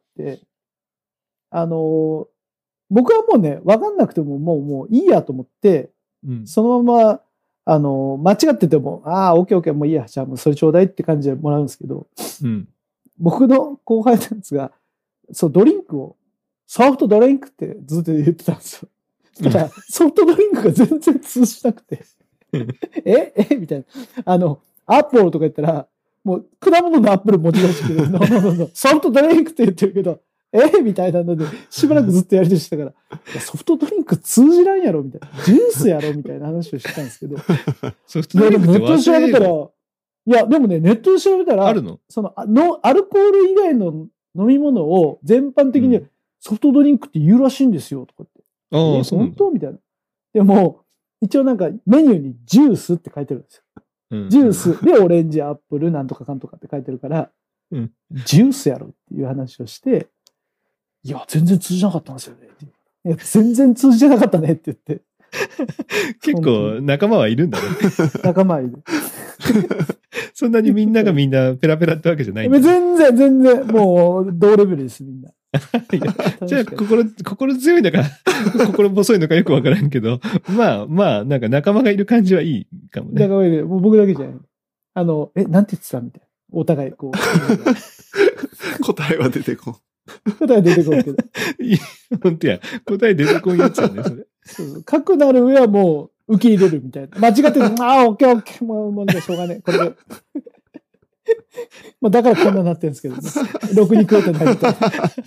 僕はもうね、わかんなくてももういいやと思って、そのまま、間違ってても、オッケー、もういいや、じゃあもうそれちょうだいって感じでもらうんですけど、僕の後輩のやつが、ドリンクを、ソフトドリンクってずっと言ってたんですよ。ただ、ソフトドリンクが全然通じなくて。みたいな。アップルとか言ったら、もう、果物のアップル持ち出してくる。ソフトドリンクって言ってるけど、みたいなので、しばらくずっとやりとりしたから、ソフトドリンク通じらんやろみたいな。ジュースやろみたいな話をしてたんですけど。 ソフトドリンクってネットで調べたら、いや、でもね、ネットで調べたら、 あるの？ アルコール以外の飲み物を全般的にソフトドリンクって言うらしいんですよ、とかって。本当みたいな。でも、一応なんかメニューにジュースって書いてるんですよ。ジュースでオレンジ、アップル、なんとかかんとかって書いてるから、ジュースやろっていう話をして、いや、全然通じなかったんですよね。いや、全然通じなかったねって言って。 結構仲間はいるんだね。 仲間はいる。 そんなにみんながみんなペラペラってわけじゃないんだ、 ね。全然、もう同レベルです、みんな。 じゃあ、心強いのか、心細いのかよくわからんけど、まあ、なんか仲間がいる感じはいいかもね。 仲間がいる。もう僕だけじゃない。なんて言ってたみたいな。お互い、こう。 答えは出てこん。 答え出てこんけど。 本当や。答え出てこんやつやね、それ。 そう書くなる上はもう受け入れるみたいな。間違ってる。オッケー。もうじゃあしょうがねえ。これで。まあだからこんなになってるんですけどね。ろくに食えてないみたいな。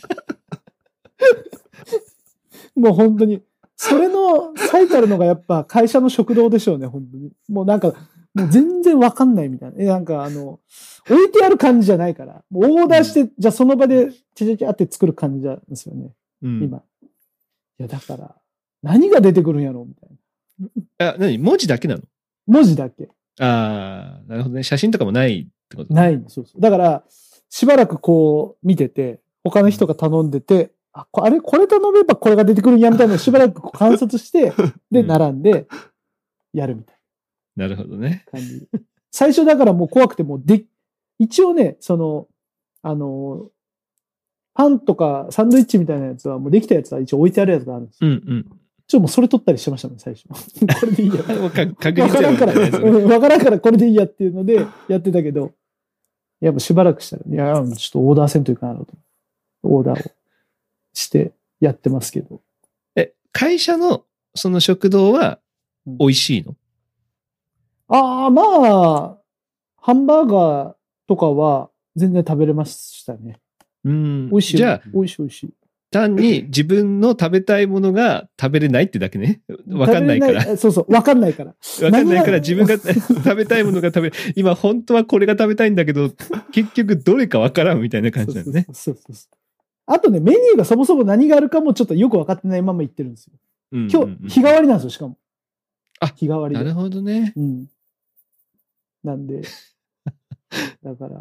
もう本当に。それの最たるのがやっぱ会社の食堂でしょうね、本当に。もうなんか、もう全然わかんないみたいな。なんか置いてある感じじゃないから。もうオーダーして、じゃあその場でちゃちゃって作る感じなんですよね。今。いや、だから、何が出てくるんやろみたいな。文字だけなの？ 文字だけ。 なるほどね。写真とかもないってこと？ ない。そう。だから、しばらくこう見てて、他の人が頼んでて、これ頼めばこれが出てくるんやみたいなのをしばらく観察して、で、並んで、やるみたいな。なるほどね。 感じ。最初だからもう怖くても一応ね、パンとかサンドイッチみたいなやつはもうできたやつは一応置いてあるやつがあるんですよ。もうそれ取ったりしてましたね、最初。これでいいや。わからんからこれでいいやっていうのでやってたけど、やっぱしばらくしたら、いや、ちょっとオーダーせんといかなと。オーダーをしてやってますけど。 会社のその食堂は美味しいの？ まあ、ハンバーガーとかは全然食べれましたね。美味しい。 じゃあ、 美味しい。 単に自分の食べたいものが食べれないってだけね。わかんないから。 そう、わかんないから。 わかんないから自分が食べたいものが今本当はこれが食べたいんだけど、結局どれかわからんみたいな感じなんね。 そう。あとね、メニューがそもそも何があるかもちょっとよくわかってないまま言ってるんですよ。今日、日替わりなんですよ、しかも。日替わりで。 なるほどね。 なんで、だから、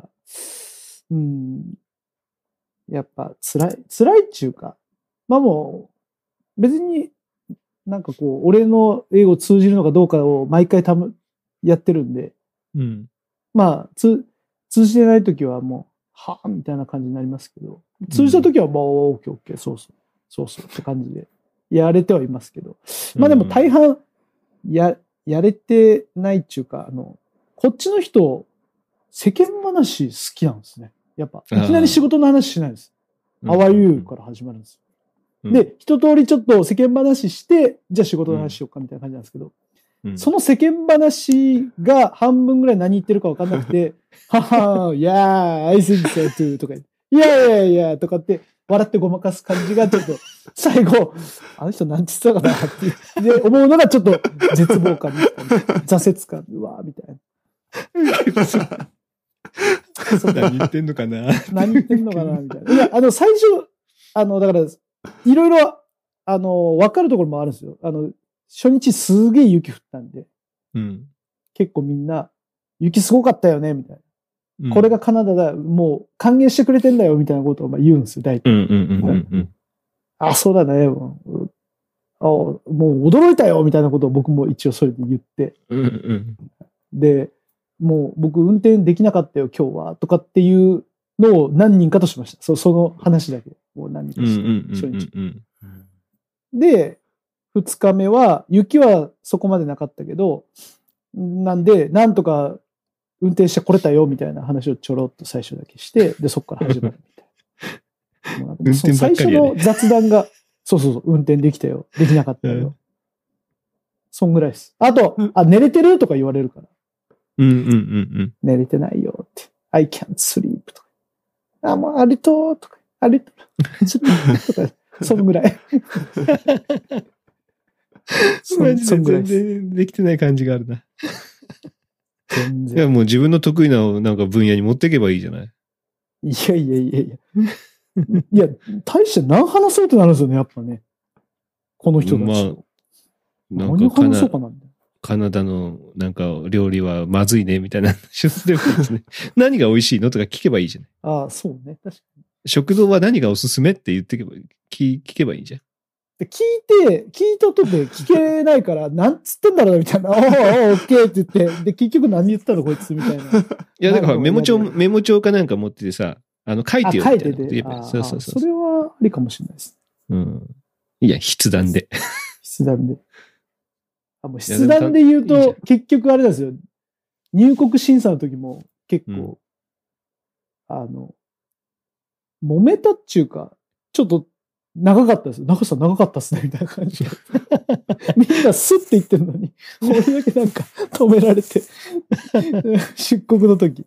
やっぱ辛いっていうか、まあもう、別になんかこう、俺の英語通じるのかどうかを毎回やってるんで、まあ、通じてないときはもう、はみたいな感じになりますけど、通じたときはもう、オッケー、そうって感じでやれてはいますけど。まあでも大半、やれてないっていうか、こっちの人、世間話好きなんですね。やっぱ、いきなり仕事の話しないです。あわゆうから始まるんです。で、一通りちょっと世間話して、じゃあ仕事の話しようかみたいな感じなんですけど、その世間話が半分ぐらい何言ってるか分かんなくて、はは、いやー、I think so too とか言って、いやいやいやとかって笑ってごまかす感じがちょっと、最後、あの人なんて言ってたかなってで思うのがちょっと絶望感みたいな、挫折感、うわーみたいな。 何言ってんのかな何言ってんのかなみたいな。いや、最初、だから、いろいろ、わかるところもあるんですよ。初日すげえ雪降ったんで、結構みんな、雪すごかったよね、みたいな。これがカナダだ、もう歓迎してくれてんだよ、みたいなことを言うんですよ、大体。あ、そうだね。もう驚いたよ、みたいなことを僕も一応それで言って。で、もう僕運転できなかったよ、今日は、とかっていうのを何人かとしました。その話だけを何人かして、初日。で、2日目は、雪はそこまでなかったけど、なんで、なんとか運転してこれたよ、みたいな話をちょろっと最初だけして、で、そこから始まるみたいな。最初の雑談が、そう、運転できたよ、できなかったよ。そんぐらいです。あと、寝れてるとか言われるから。寝れてないよって。I can't sleep とか。もうありととか。ありととか。そんぐらい。 全然できてない感じがあるな。全然。いや、もう自分の得意ななんか分野に持っていけばいいじゃない。 いや。いや、大して何話そうってなるんですよね、やっぱね。この人たちと。何話そうかなんだよ。 カナダのなんか料理はまずいねみたいな話をすればいいですね。何が美味しいのとか聞けばいいじゃない。 ああ、そうね。確かに。 食堂は何がおすすめって言ってけば聞けばいいじゃん。 聞いたとで聞けないから、なんつってんだろうみたいな。オッケーって言って、で、結局何言ったのこいつみたいな。いや、だからメモ帳かなんか持っててさ、書いてよみたいなこと言えば。そう。 それはありかもしれないです。 いや、筆談で。 筆談で。もう筆談で言うと、結局あれなんですよ。入国審査の時も結構、揉めたっていうか、ちょっと長かったです。長かったっすね、みたいな感じ。みんなスッて言ってるのに、俺だけなんか止められて、出国の時。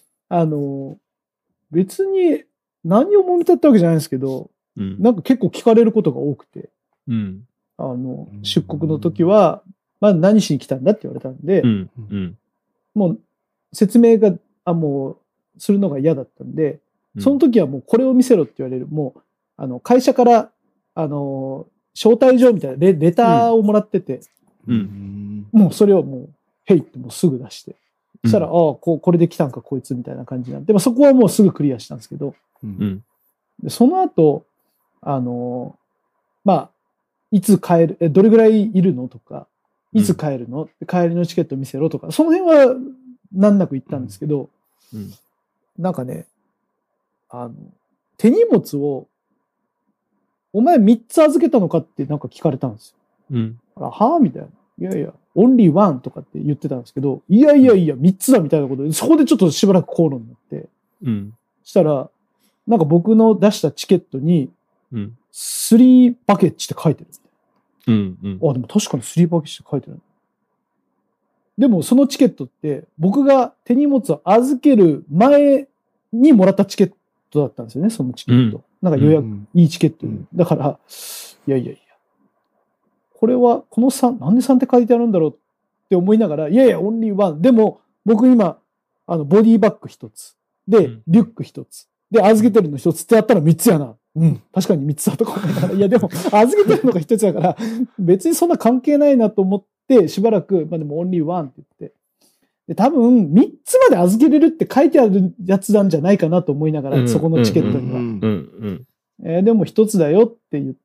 別に何を揉めたってわけじゃないんですけど、なんか結構聞かれることが多くて、出国の時は、まあ何しに来たんだって言われたんで、もう説明が、もうするのが嫌だったんで、その時はもうこれを見せろって言われる、もう、会社から、招待状みたいなレターをもらってて、もうそれをもう、へいってもうすぐ出して、そしたら、これで来たんかこいつみたいな感じになって、まあそこはもうすぐクリアしたんですけど、でその後、まあ、いつ帰る、どれぐらいいるのとか、いつ帰るの、帰りのチケット見せろとか、その辺は難なく言ったんですけど、なんかね、手荷物を、お前3つ預けたのかってなんか聞かれたんですよ。はぁみたいな。いや、オンリーワンとかって言ってたんですけど、いや、3つだみたいなことで、そこでちょっとしばらく口論になって、したら、なんか僕の出したチケットに、3パケッジって書いてる。でも確かに3パケッジって書いてる。でもそのチケットって僕が手荷物を預ける前にもらったチケットだったんですよね、そのチケット。なんか予約、いいチケット。だから、いや。これは、この3、なんで3って書いてあるんだろうって思いながら、いや、オンリーワン。でも、僕今、ボディバッグ1つ。で、リュック1つ。で、預けてるの1つってやったら3つやな。確かに3つだとか思いながら。いや、でも、預けてるのが1つだから、別にそんな関係ないなと思って、しばらく、まあでもオンリーワンって言って。で、多分、3つまで預けれるって書いてあるやつなんじゃないかなと思いながら、そこのチケットには。でも1つだよって言って、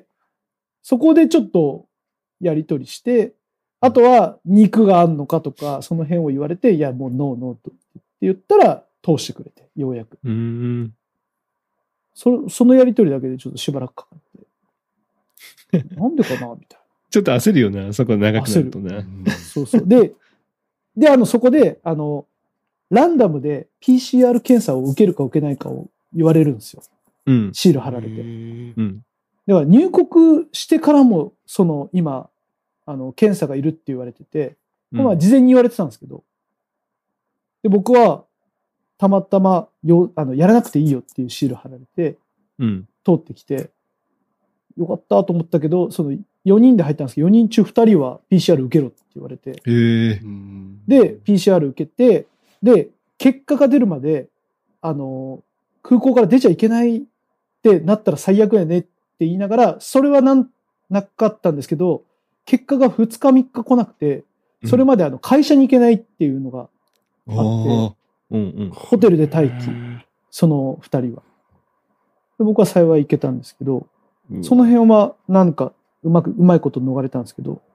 そこでちょっとやりとりして、あとは肉があんのかとか、その辺を言われて、いや、もうノーと言ったら通してくれて、ようやく。そのやりとりだけでちょっとしばらくかかって。 なんでかなみたいな。 ちょっと焦るよな、そこ長くなるとな。 そうそう。で、そこで、ランダムで PCR 検査を受けるか受けないかを言われるんですよ。 うん。 シール貼られて。 うん。 だから入国してからも、今、検査がいるって言われてて、まあ事前に言われてたんですけど、で、僕は、たまたまやらなくていいよっていうシール貼られて、通ってきて、よかったと思ったけど、4人で入ったんですけど、4人中2人は PCR 受けろって言われて、で、PCR 受けて、で、結果が出るまで、空港から出ちゃいけないってなったら最悪やねって言いながら、それはなかったんですけど、結果が2日3日来なくて、それまで会社に行けないっていうのがあって、ホテルで待機、その2人は。で僕は幸い行けたんですけど、その辺はなんかうまいこと逃れたんですけど、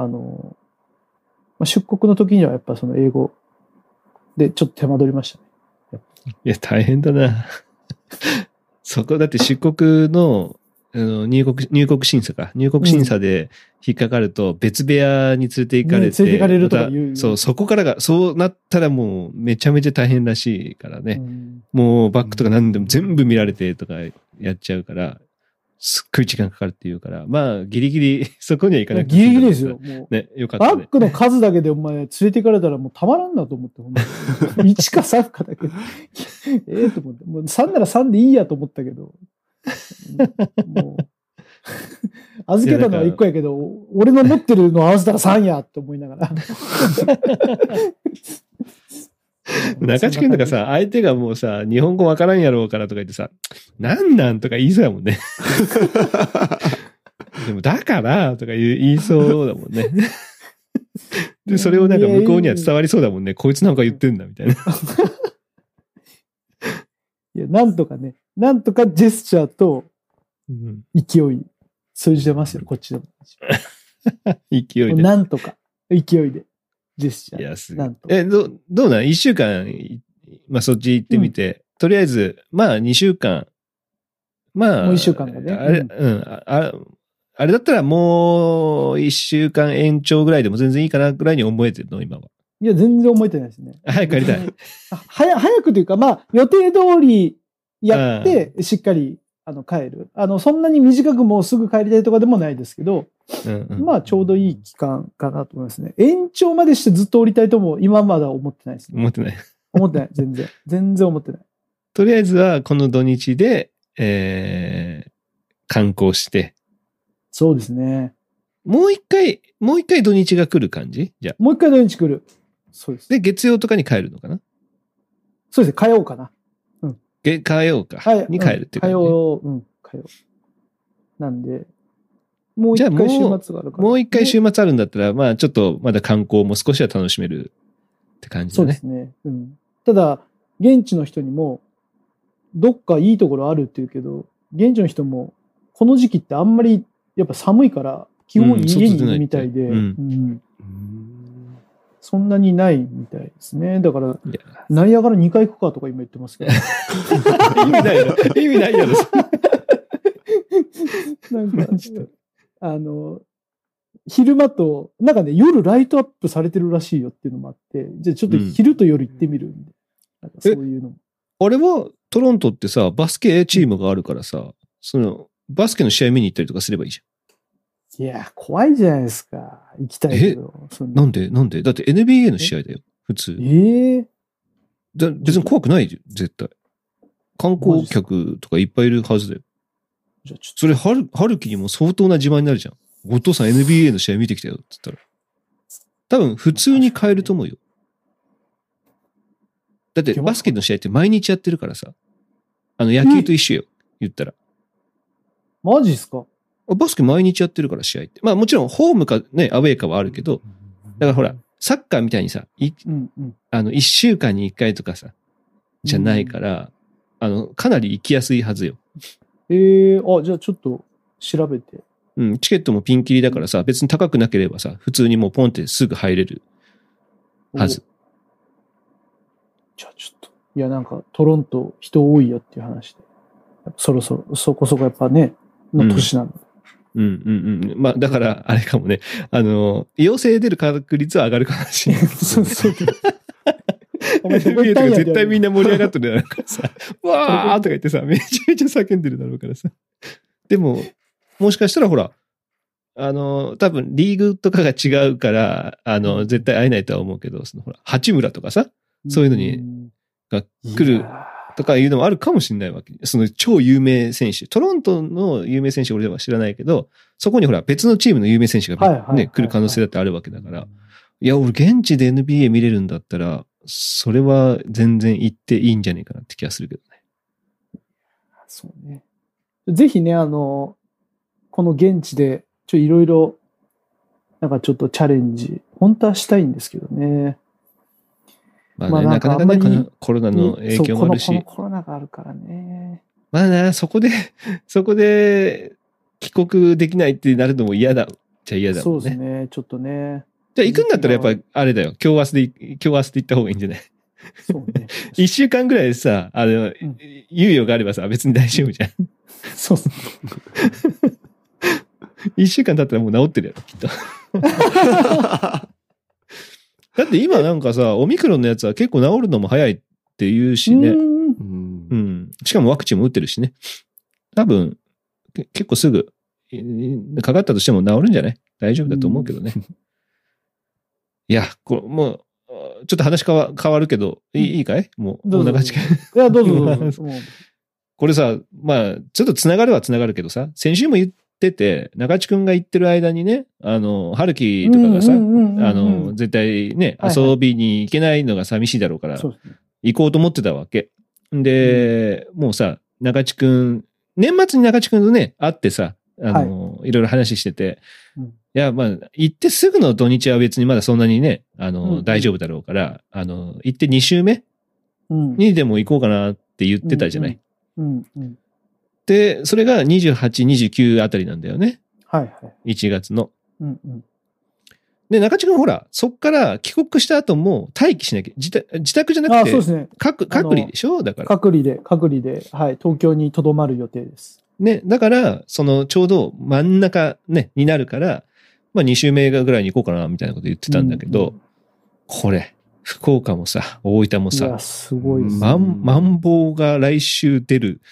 出国の時にはやっぱその英語でちょっと手間取りましたね。 いや、大変だな。そこだって出国の入国審査か。入国審査で引っかかると別部屋に連れて行かれて、 連れて行かれるとか言う。 そう、そこからが、そうなったらもうめちゃめちゃ大変らしいからね。もうバッグとか何でも全部見られてとかやっちゃうから、すっごい時間かかるっていうから、まあギリギリそこには行かなくてギリギリですよ。もうね、よかったね。 バッグの数だけでお前連れて行かれたらもうたまらんなと思って、1か3かだけで。と思って。もう3なら3でいいやと思ったけど。もう預けたのは1個やけど、俺の持ってるの合わせたら3やって思いながら。 中地君とかさ、相手がもうさ、日本語わからんやろうからとか言ってさ、なんとか言いそうやもんね。でも、だからとか言いそうだもんね。で、それをなんか向こうには伝わりそうだもんね。こいつなんか言ってんだ、みたいな。 いや、なんとかね、なんとかジェスチャーと勢い、通じてますよ、こっちでも。 勢いで。 なんとか、勢いで。ジェスチャー。 いや、すごい。どうなん ?1 週間、まあそっち行ってみて、とりあえず、まあ2週間、まあ、 もう1週間がね。 あれだったらもう1週間延長ぐらいでも全然いいかなぐらいに思えてるの、今は。 いや、全然思えてないですね。 早く帰りたい。 早くというか、まあ、予定通りやって、しっかり、帰る。そんなに短くもうすぐ帰りたいとかでもないですけど、まあ、ちょうどいい期間かなと思いますね。延長までしてずっと降りたいとも、今までは思ってないですね。 思ってない。 思ってない、全然。全然思ってない。 とりあえずは、この土日で、観光して。 そうですね。 もう一回土日が来る感じじゃあ。 もう一回土日来る。そうです。 で、月曜とかに帰るのかな？ そうですね、火曜かな。うん。 火曜か。に帰るっていう感じ、ね。 火曜。なんで、もう一回週末があるから。 もう一回週末あるんだったら、まあちょっとまだ観光も少しは楽しめるって感じだね。 そうですね。うん。ただ、現地の人にも、どっかいいところあるって言うけど、現地の人も、この時期ってあんまりやっぱ寒いから、基本家にいるみたいで、そんなにないみたいですね。だから、ナイアガラ2回行くかとか今言ってますけど。 意味ないよ。意味ないよ。 なんか、昼間と、なんかね、夜ライトアップされてるらしいよっていうのもあって、じゃあちょっと昼と夜行ってみるんで。なんかそういうのも。 あれは、トロントってさ、バスケチームがあるからさ、バスケの試合見に行ったりとかすればいいじゃん。 いや、怖いじゃないですか。行きたいけど。 なんでだって NBA の試合だよ。普通。別に怖くないよ、絶対。観光客とかいっぱいいるはずだよ。じゃあそれ、春樹にも相当な自慢になるじゃん。お父さん NBA の試合見てきたよって言ったら。多分普通に買えると思うよ。だってバスケの試合って毎日やってるからさ。野球と一緒よ。言ったら。 マジっすか？ バスケ毎日やってるから試合って。まあもちろんホームかね、アウェーかはあるけど、だからほら、サッカーみたいにさ、1週間に1回とかさ、じゃないから、かなり行きやすいはずよ。 じゃあちょっと調べて。 チケットもピンキリだからさ、別に高くなければさ、普通にもうポンってすぐ入れるはず。 じゃあちょっと。いやなんかトロント人多いよっていう話で。そろそろ、そこそこやっぱね、の年なんで。 まあ、だから、あれかもね。陽性出る確率は上がるかもしれない。そうそう。お前どこ行ったんや絶対みんな盛り上がってるだろうからさ、わーとか言ってさ、めちゃめちゃ叫んでるだろうからさ。でも、もしかしたらほら、多分リーグとかが違うから、絶対会えないとは思うけど、ほら、八村とかさ、そういうのに、が来るとかいうのもあるかもしれないわけ。その超有名選手。トロントの有名選手俺は知らないけど、そこにほら、別のチームの有名選手がね、来る可能性だってあるわけだから。いや、俺現地で NBA 見れるんだったら、それは全然行っていいんじゃねえかなって気がするけどね。 そうね。ぜひね、この現地で、いろいろ、なんかちょっとチャレンジ、本当はしたいんですけどね。 まあね、なかなかね、コロナの影響もあるし。 このコロナがあるからね。 まあね、そこで帰国できないってなるのも嫌だ。じゃ嫌だもんね。 そうですね、ちょっとね。 じゃあ行くんだったらやっぱりあれだよ。今日明日行った方がいいんじゃない？そうね。一週間ぐらいでさ、猶予があればさ、別に大丈夫じゃん。 そうですね。 一週間経ったらもう治ってるやろ、きっと。だって今なんかさ、オミクロンのやつは結構治るのも早いって言うしね。しかもワクチンも打ってるしね。多分、結構すぐ、かかったとしても治るんじゃない？大丈夫だと思うけどね。いや、もう、ちょっと話変わるけど、いいかい？もう長時間。 いや、どうぞ。 これさ、まあ、ちょっとつながるはつながるけどさ、先週も言ってて、中地くんが言ってる間にね、春樹とかがさ、絶対ね、遊びに行けないのが寂しいだろうから、行こうと思ってたわけ。で、もうさ、中地くん、年末に中地くんとね、会ってさ、いろいろ話してて、いや、まあ、行ってすぐの土日は別にまだそんなにね、大丈夫だろうから、行って2週目にでも行こうかなって言ってたじゃない。で、それが28、29あたりなんだよね。 はいはい。 1月の。で、中地君ほら、そっから帰国した後も待機しなきゃ、自宅じゃなくて、 そうですね。 隔離でしょ？だから。 隔離で、はい、東京に留まる予定です。 ね、だから、ちょうど真ん中ね、になるから、まあ2週目ぐらいに行こうかな、みたいなこと言ってたんだけど、これ、福岡もさ、大分もさ、 いや、すごいですね。マンボウが来週出る。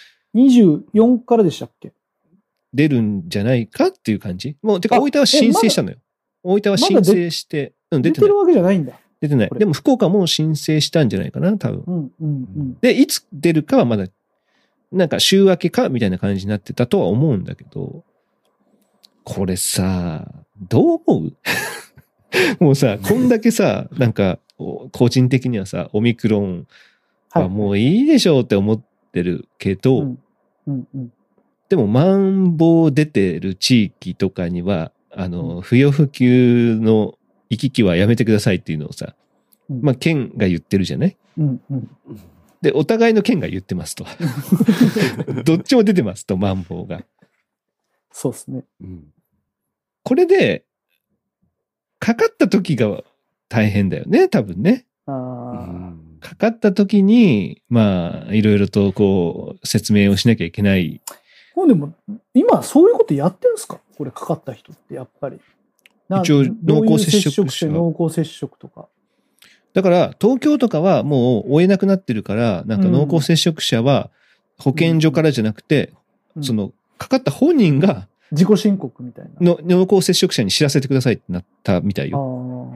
24からでしたっけ？ 出るんじゃないかっていう感じ？もう、てか大分は申請したのよ。大分は申請して、 出てるわけじゃないんだ。 出てない。でも福岡も申請したんじゃないかな、多分。で、いつ出るかはまだ、なんか週明けかみたいな感じになってたとは思うんだけど、これさ、どう思う？もうさ、こんだけさ、なんか、個人的にはさ、オミクロンはもういいでしょうって思ってるけど、でも、マンボウ出てる地域とかには、不要不急の行き来はやめてくださいっていうのをさ、まあ、県が言ってるじゃない？で、お互いの県が言ってますと。どっちも出てますと、マンボウが。 そうですね。 これで、かかった時が大変だよね、多分ね。かかった時に、まあ、いろいろとこう、説明をしなきゃいけない。 でも、今そういうことやってるんですか？これかかった人ってやっぱり。 一応、濃厚接触者。 濃厚接触とか。 だから、東京とかはもう追えなくなってるから、なんか濃厚接触者は保健所からじゃなくて、かかった本人が、 自己申告みたいな。濃厚接触者に知らせてくださいってなったみたいよ。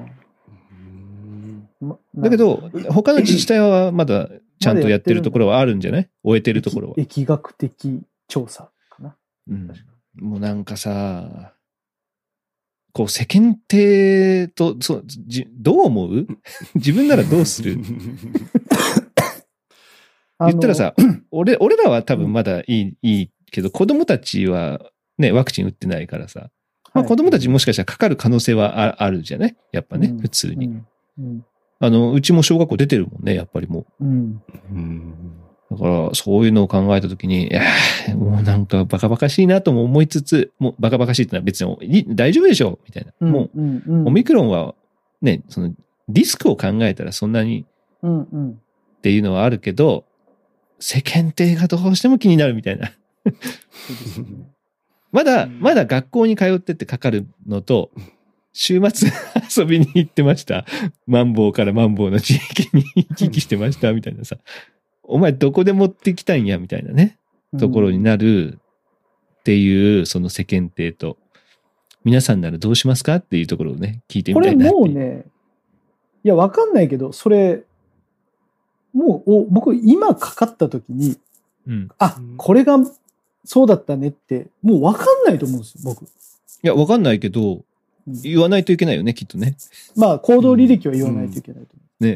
だけど、他の自治体はまだちゃんとやってるところはあるんじゃない？終えてるところは。 疫学的調査かな。 もうなんかさ、こう世間体と、どう思う？自分ならどうする？言ったらさ、俺らは多分まだいいけど、子供たちはね、ワクチン打ってないからさ、まあ子供たちもしかしたらかかる可能性はあるじゃね？やっぱね、普通に。うちも小学校出てるもんね、やっぱりもう。だから、そういうのを考えたときに、いやもうなんかバカバカしいなとも思いつつ、もうバカバカしいってのは別に大丈夫でしょみたいな。もう、オミクロンはね、そのリスクを考えたらそんなにっていうのはあるけど、世間体がどうしても気になるみたいな。 まだ学校に通ってってかかるのと、週末遊びに行ってました。マンボウからマンボウの地域に行き来してました、みたいなさ。お前どこで持ってきたんや、みたいなね、ところになるっていう、その世間体と、皆さんならどうしますかっていうところをね、聞いてみたいなって。 これもうね、いや、わかんないけど、それ、もう、僕、今かかった時に、これがそうだったねって、もうわかんないと思うんですよ、僕。 いや、わかんないけど、言わないといけないよね、きっとね。 まあ、行動履歴は言わないといけないと思う。 ね。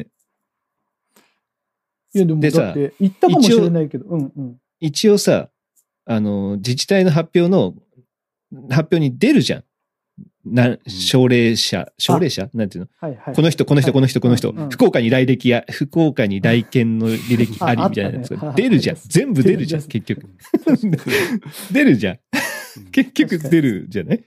いや、でも、だって、言ったかもしれないけど、 一応さ、自治体の発表に出るじゃん。奨励者なんていうの、この人、福岡に来歴や、福岡に来県の履歴ありみたいなやつが出るじゃん。全部出るじゃん、結局。出るじゃん。結局出るじゃない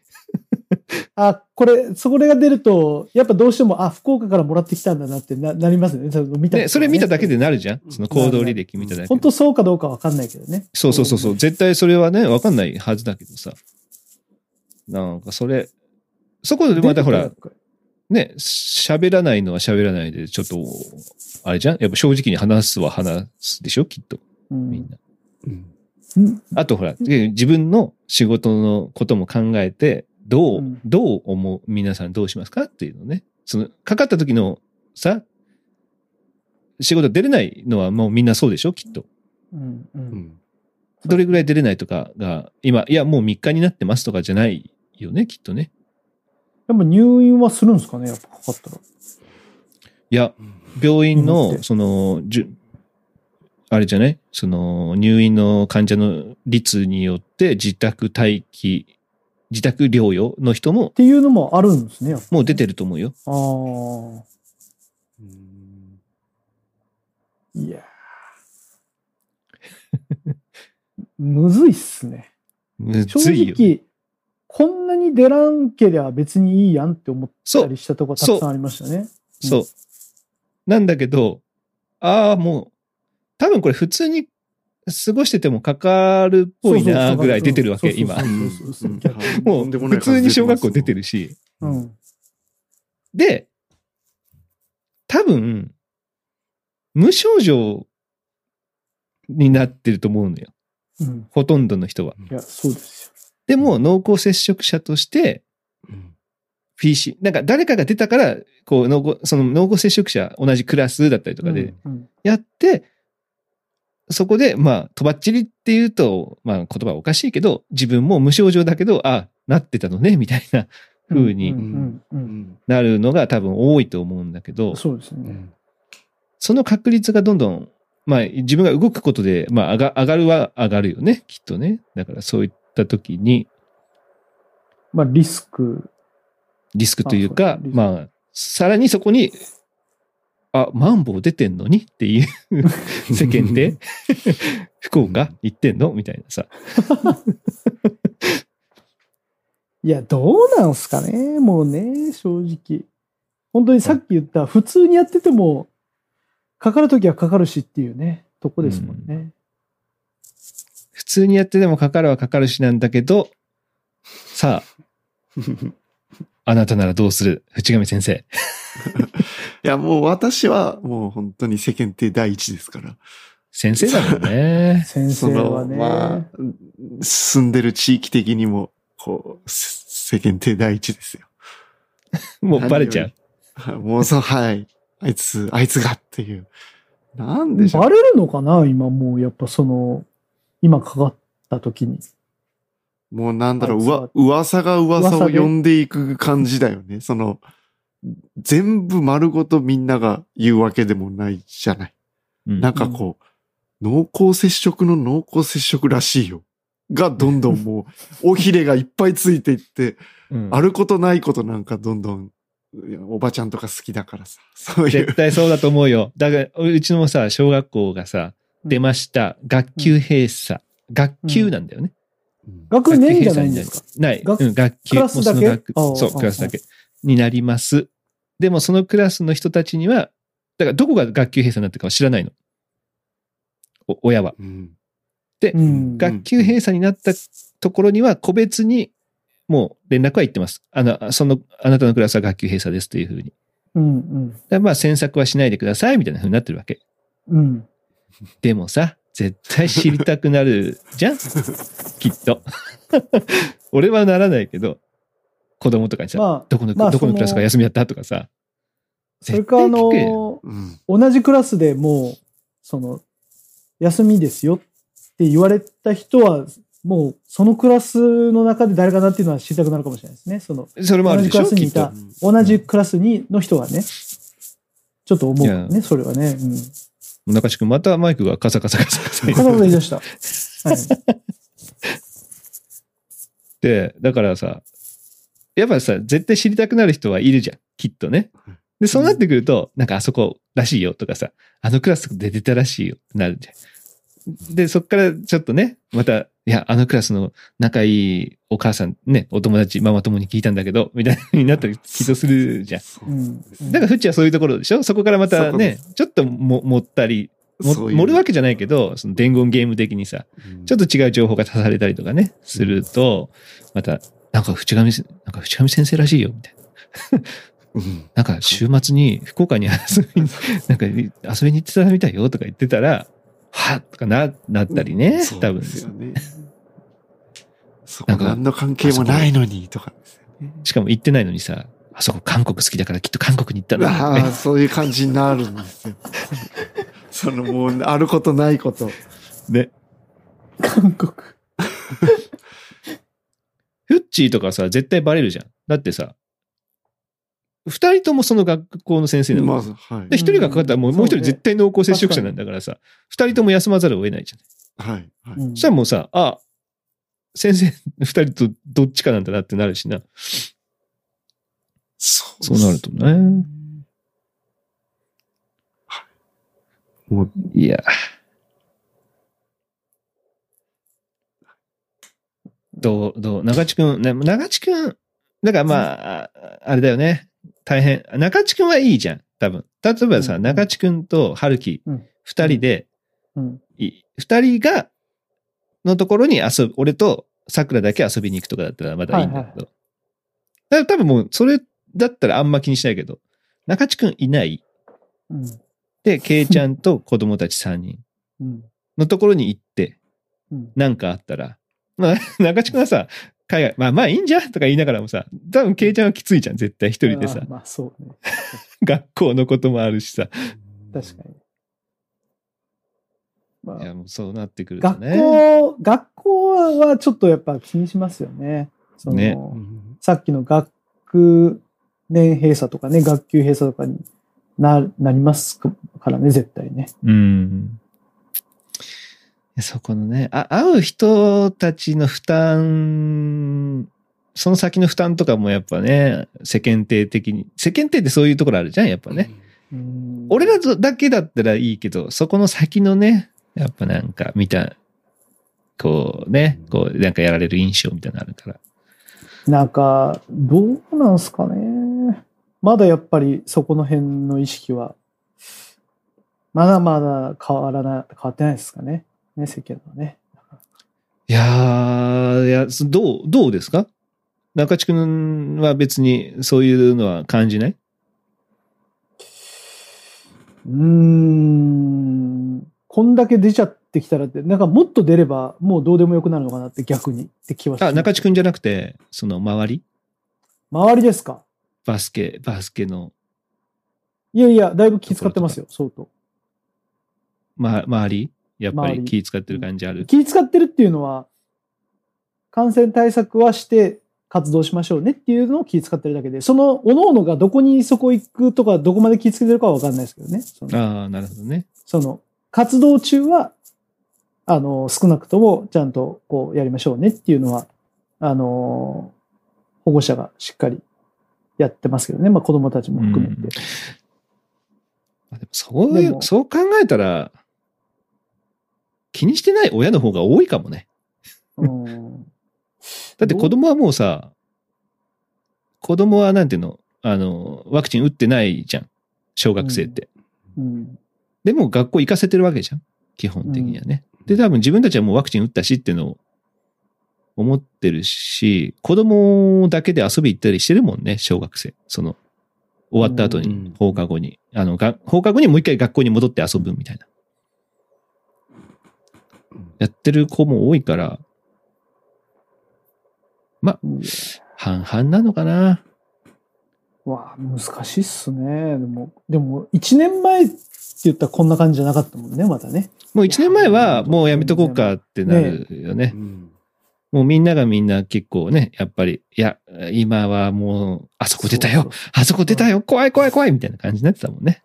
それが出ると、やっぱどうしても、福岡からもらってきたんだなってなりますよね。 それ見ただけでなるじゃん。その行動履歴見ただけで。 本当そうかどうかわかんないけどね。 そう。絶対それはね、わかんないはずだけどさ。なんかそこでまたほら、ね、喋らないのは喋らないで、ちょっと、あれじゃんやっぱ正直に話すでしょきっと。みんな。あとほら、自分の仕事のことも考えて、どう皆さんどうしますかっていうのね。かかった時のさ、仕事出れないのはもうみんなそうでしょきっと。どれぐらい出れないとかが、今、いや、もう3日になってますとかじゃないよね、きっとね。 やっぱ入院はするんですかねやっぱかかったら。 いや、病院の、あれじゃない入院の患者の率によって自宅療養の人も。 っていうのもあるんですね。 もう出てると思うよ。 いやむずいっすね。 むずいよ。 正直、こんなに出らんけりゃ別にいいやんって思ったりしたとこたくさんありましたね。 そう。なんだけど、もう、多分これ普通に過ごしててもかかるっぽいなぐらい出てるわけ、今。もう普通に小学校出てるし。で、多分、無症状になってると思うのよ。ほとんどの人は。 いや、そうですよ。 でも、濃厚接触者として、PC、なんか誰かが出たから、その濃厚接触者、同じクラスだったりとかで、やって、そこで、とばっちりって言うと、言葉はおかしいけど、自分も無症状だけど、なってたのね、みたいな風になるのが多分多いと思うんだけど、 そうですね。 その確率がどんどん、自分が動くことで、上がるは上がるよね、きっとね。だからそういった時に、 リスクというか、さらにそこに、マンボウ出てんのにっていう世間で、福岡行ってんのみたいなさ。 いや、どうなんすかねもうね、正直。本当にさっき言った、普通にやってても、かかるときはかかるしっていうね、とこですもんね。 普通にやっててもかかるはかかるしなんだけど、さあ、あなたならどうする淵上先生。 いや、もう私はもう本当に世間体第一ですから。 先生だもんね。 先生はね。 住んでる地域的にも、世間体第一ですよ。 もうバレちゃう。もうはい。あいつがっていう。なんでしょう。 バレるのかな今もうやっぱ今かかった時に。 もうなんだろう、噂が噂を呼んでいく感じだよね。全部丸ごとみんなが言うわけでもないじゃない。なんか濃厚接触の濃厚接触らしいよ。がどんどんもう、尾ひれがいっぱいついていって、あることないことなんかどんどん、おばちゃんとか好きだからさ。そういう。 絶対そうだと思うよ。だから、うちのさ、小学校がさ、出ました。学級閉鎖。学級なんだよね。 学年じゃないんですか？ ない。学級。 クラスだけ？ そう、クラスだけ。になります。でもそのクラスの人たちには、だからどこが学級閉鎖になってるかは知らないの。親は。 で、学級閉鎖になったところには個別にもう連絡は行ってます。あなたのクラスは学級閉鎖ですというふうに。まあ、詮索はしないでくださいみたいなふうになってるわけ。でもさ、絶対知りたくなるじゃんきっと。俺はならないけど、子供とかにさ、どこのクラスが休みだったとかさ。 それか同じクラスでもう、休みですよって言われた人は、もう、そのクラスの中で誰かなっていうのは知りたくなるかもしれないですね。 それもあるでしょ、きっと。 同じクラスの人はね、ちょっと思うね、それはね。 中地君、またマイクがカサカサ。 カサカサ言い出した。はい。 で、だからさ、やっぱさ、絶対知りたくなる人はいるじゃん。きっとね。で、そうなってくると、なんかあそこらしいよとかさ、あのクラスで出たらしいよってなるじゃん。で、そっからちょっとね、また、いや、あのクラスの仲いいお母さんね、お友達、ママ友に聞いたんだけど、みたいな風になったり気とするじゃん。だから、フッチはそういうところでしょ？そこからまたね、ちょっと盛ったり、盛るわけじるわけじゃないけど、その伝言ゲーム的にさ、ちょっと違う情報が足されたりとかね、すると、また、なんか淵上先生らしいよ、みたいな。なんか週末に福岡に遊びに行ってたみたいよとか言ってたら、はっとかなったりね、多分。ですよね。 そこ何の関係もないのにとかですよね。 しかも行ってないのにさ、あそこ韓国好きだからきっと韓国に行ったんだ、ね。 ああ、そういう感じになるんですよ。もう、あることないこと。 ね。 韓国。 フッチーとかさ、絶対バレるじゃん。だってさ、二人ともその学校の先生なの。 まず、はい。 で、一人がかかったらもう一人絶対濃厚接触者なんだからさ、二人とも休まざるを得ないじゃん。はい。はい。 そしたらもうさ、先生二人とどっちかなんだなってなるしな。そうなるとね。 はい。もう、 いや。中地くん、だからまあ、あれだよね。大変。中地くんはいいじゃん、多分。例えばさ、中地くんと春樹、二人で、二人が、のところに俺と桜だけ遊びに行くとかだったらまだいいんだけど。だから多分もう、それだったらあんま気にしないけど、中地くんいない。で、ケイちゃんと子供たち3人のところに行って、なんかあったら、まあ、中地くんはさ、海外、まあいいんじゃんとか言いながらもさ、多分ケイちゃんはきついじゃん、絶対一人でさ。 まあそうね。 学校のこともあるしさ。 確かに。 まあ、いや、もうそうなってくるとね。 学校はちょっとやっぱ気にしますよね。 ね。 さっきの学年閉鎖とかね、学級閉鎖とかになりますからね、絶対ね。 そこのね、会う人たちの負担、その先の負担とかもやっぱね、世間体ってそういうところあるじゃん、やっぱね。俺らだけだったらいいけど、そこの先のね、やっぱなんかこうなんかやられる印象みたいなのあるから。 なんか、どうなんすかね。まだやっぱりそこの辺の意識は、まだまだ変わってないですかね。世間はね。 いや、どうですか？中地君は別にそういうのは感じない？ こんだけ出ちゃってきたらって、なんかもっと出ればもうどうでもよくなるのかなって逆にって気はします。 中地君じゃなくて、その周りですか？ バスケの。 いや、だいぶ気遣ってますよ、相当。 周りやっぱり気遣ってる感じある。 気遣ってるっていうのは、感染対策はして活動しましょうねっていうのを気遣ってるだけで、各々がどこにそこ行くとか、どこまで気遣ってるかは分かんないですけどね。 なるほどね。 活動中は、少なくともちゃんとこうやりましょうねっていうのは、保護者がしっかりやってますけどね。まあ子供たちも含めて。 そう考えたら、気にしてない親の方が多いかもね。だって子供はもうさ、なんていうの、ワクチン打ってないじゃん。小学生って。でも学校行かせてるわけじゃん。基本的にはね。 で、多分自分たちはもうワクチン打ったしっていうのを思ってるし、子供だけで遊び行ったりしてるもんね、小学生。終わった後に、放課後に。放課後にもう一回学校に戻って遊ぶみたいな。やってる子も多いから、ま、半々なのかな。 わあ、難しいっすね。でも、1年前って言ったらこんな感じじゃなかったもんね、まだね。 もう1年前はもうやめとこうかってなるよね。もうみんながみんな結構ね、やっぱり、いや、今はもう、あそこ出たよ、あそこ出たよ、怖い怖い怖いみたいな感じになってたもんね。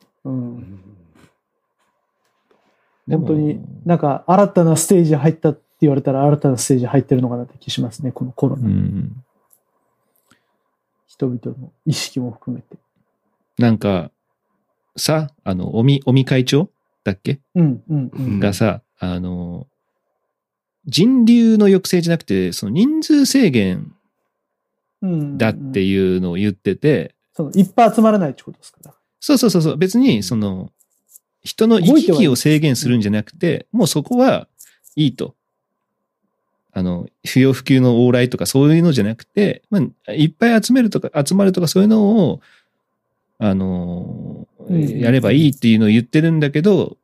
本当になんか新たなステージ入ったって言われたら新たなステージ入ってるのかなって気しますね、このコロナ。人々の意識も含めて。 なんか、さ、尾身会長だっけがさ、人流の抑制じゃなくて、その人数制限だっていうのを言ってて。 いっぱい集まらないってことですか？ そう。別に、人の行き来を制限するんじゃなくて、もうそこはいいと。不要不急の往来とかそういうのじゃなくて、まあ、いっぱい集まるとかそういうのを、やればいいっていうのを言ってるんだけど、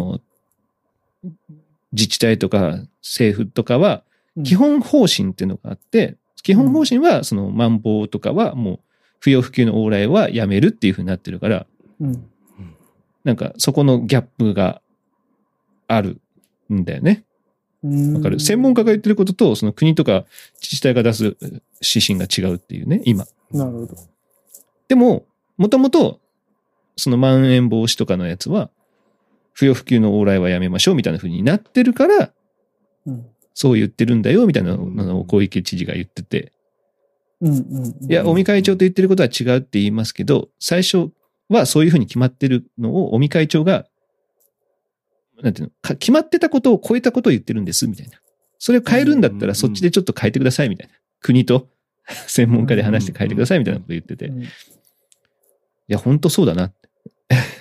自治体とか政府とかは、基本方針っていうのがあって、基本方針は、マンボウとかはもう、不要不急の往来はやめるっていうふうになってるから、なんかそこのギャップがあるんだよね。わかる？専門家が言ってることと、その国とか自治体が出す指針が違うっていうね、今。 なるほど。 でも、もともと、まん延防止とかのやつは、不要不急の往来はやめましょうみたいな風になってるから、そう言ってるんだよみたいなのを小池知事が言ってて。いや、尾身会長と言ってることは違うって言いますけど、最初はそういう風に決まってるのを尾身会長が、なんていうの、決まってたことを超えたことを言ってるんです、みたいな。それを変えるんだったらそっちでちょっと変えてください、みたいな。国と専門家で話して変えてください、みたいなこと言ってて。いや、本当そうだなって。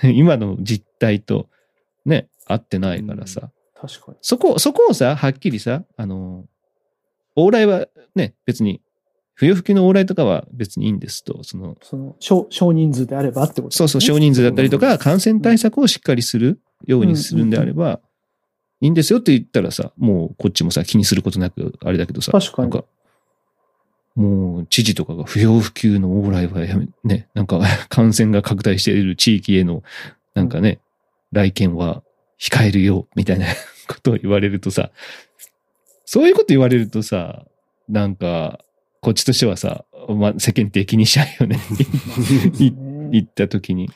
今の実態とね、合ってないからさ。 確かに。 そこをさ、はっきりさ、往来はね、別に、不要不急の往来とかは別にいいんですと、 少人数であればってことですね。そう、少人数だったりとか、感染対策をしっかりするようにするんであれば、いいんですよって言ったらさ、もうこっちもさ、気にすることなく、あれだけどさ、 確かに。 なんか、もう知事とかが不要不急の往来はやめ、ね、なんか感染が拡大している地域への、なんかね、来県は控えるよ、みたいなことを言われるとさ、そういうこと言われるとさ、なんか、こっちとしてはさ、まあ、世間的にしちゃうよね。行った時に。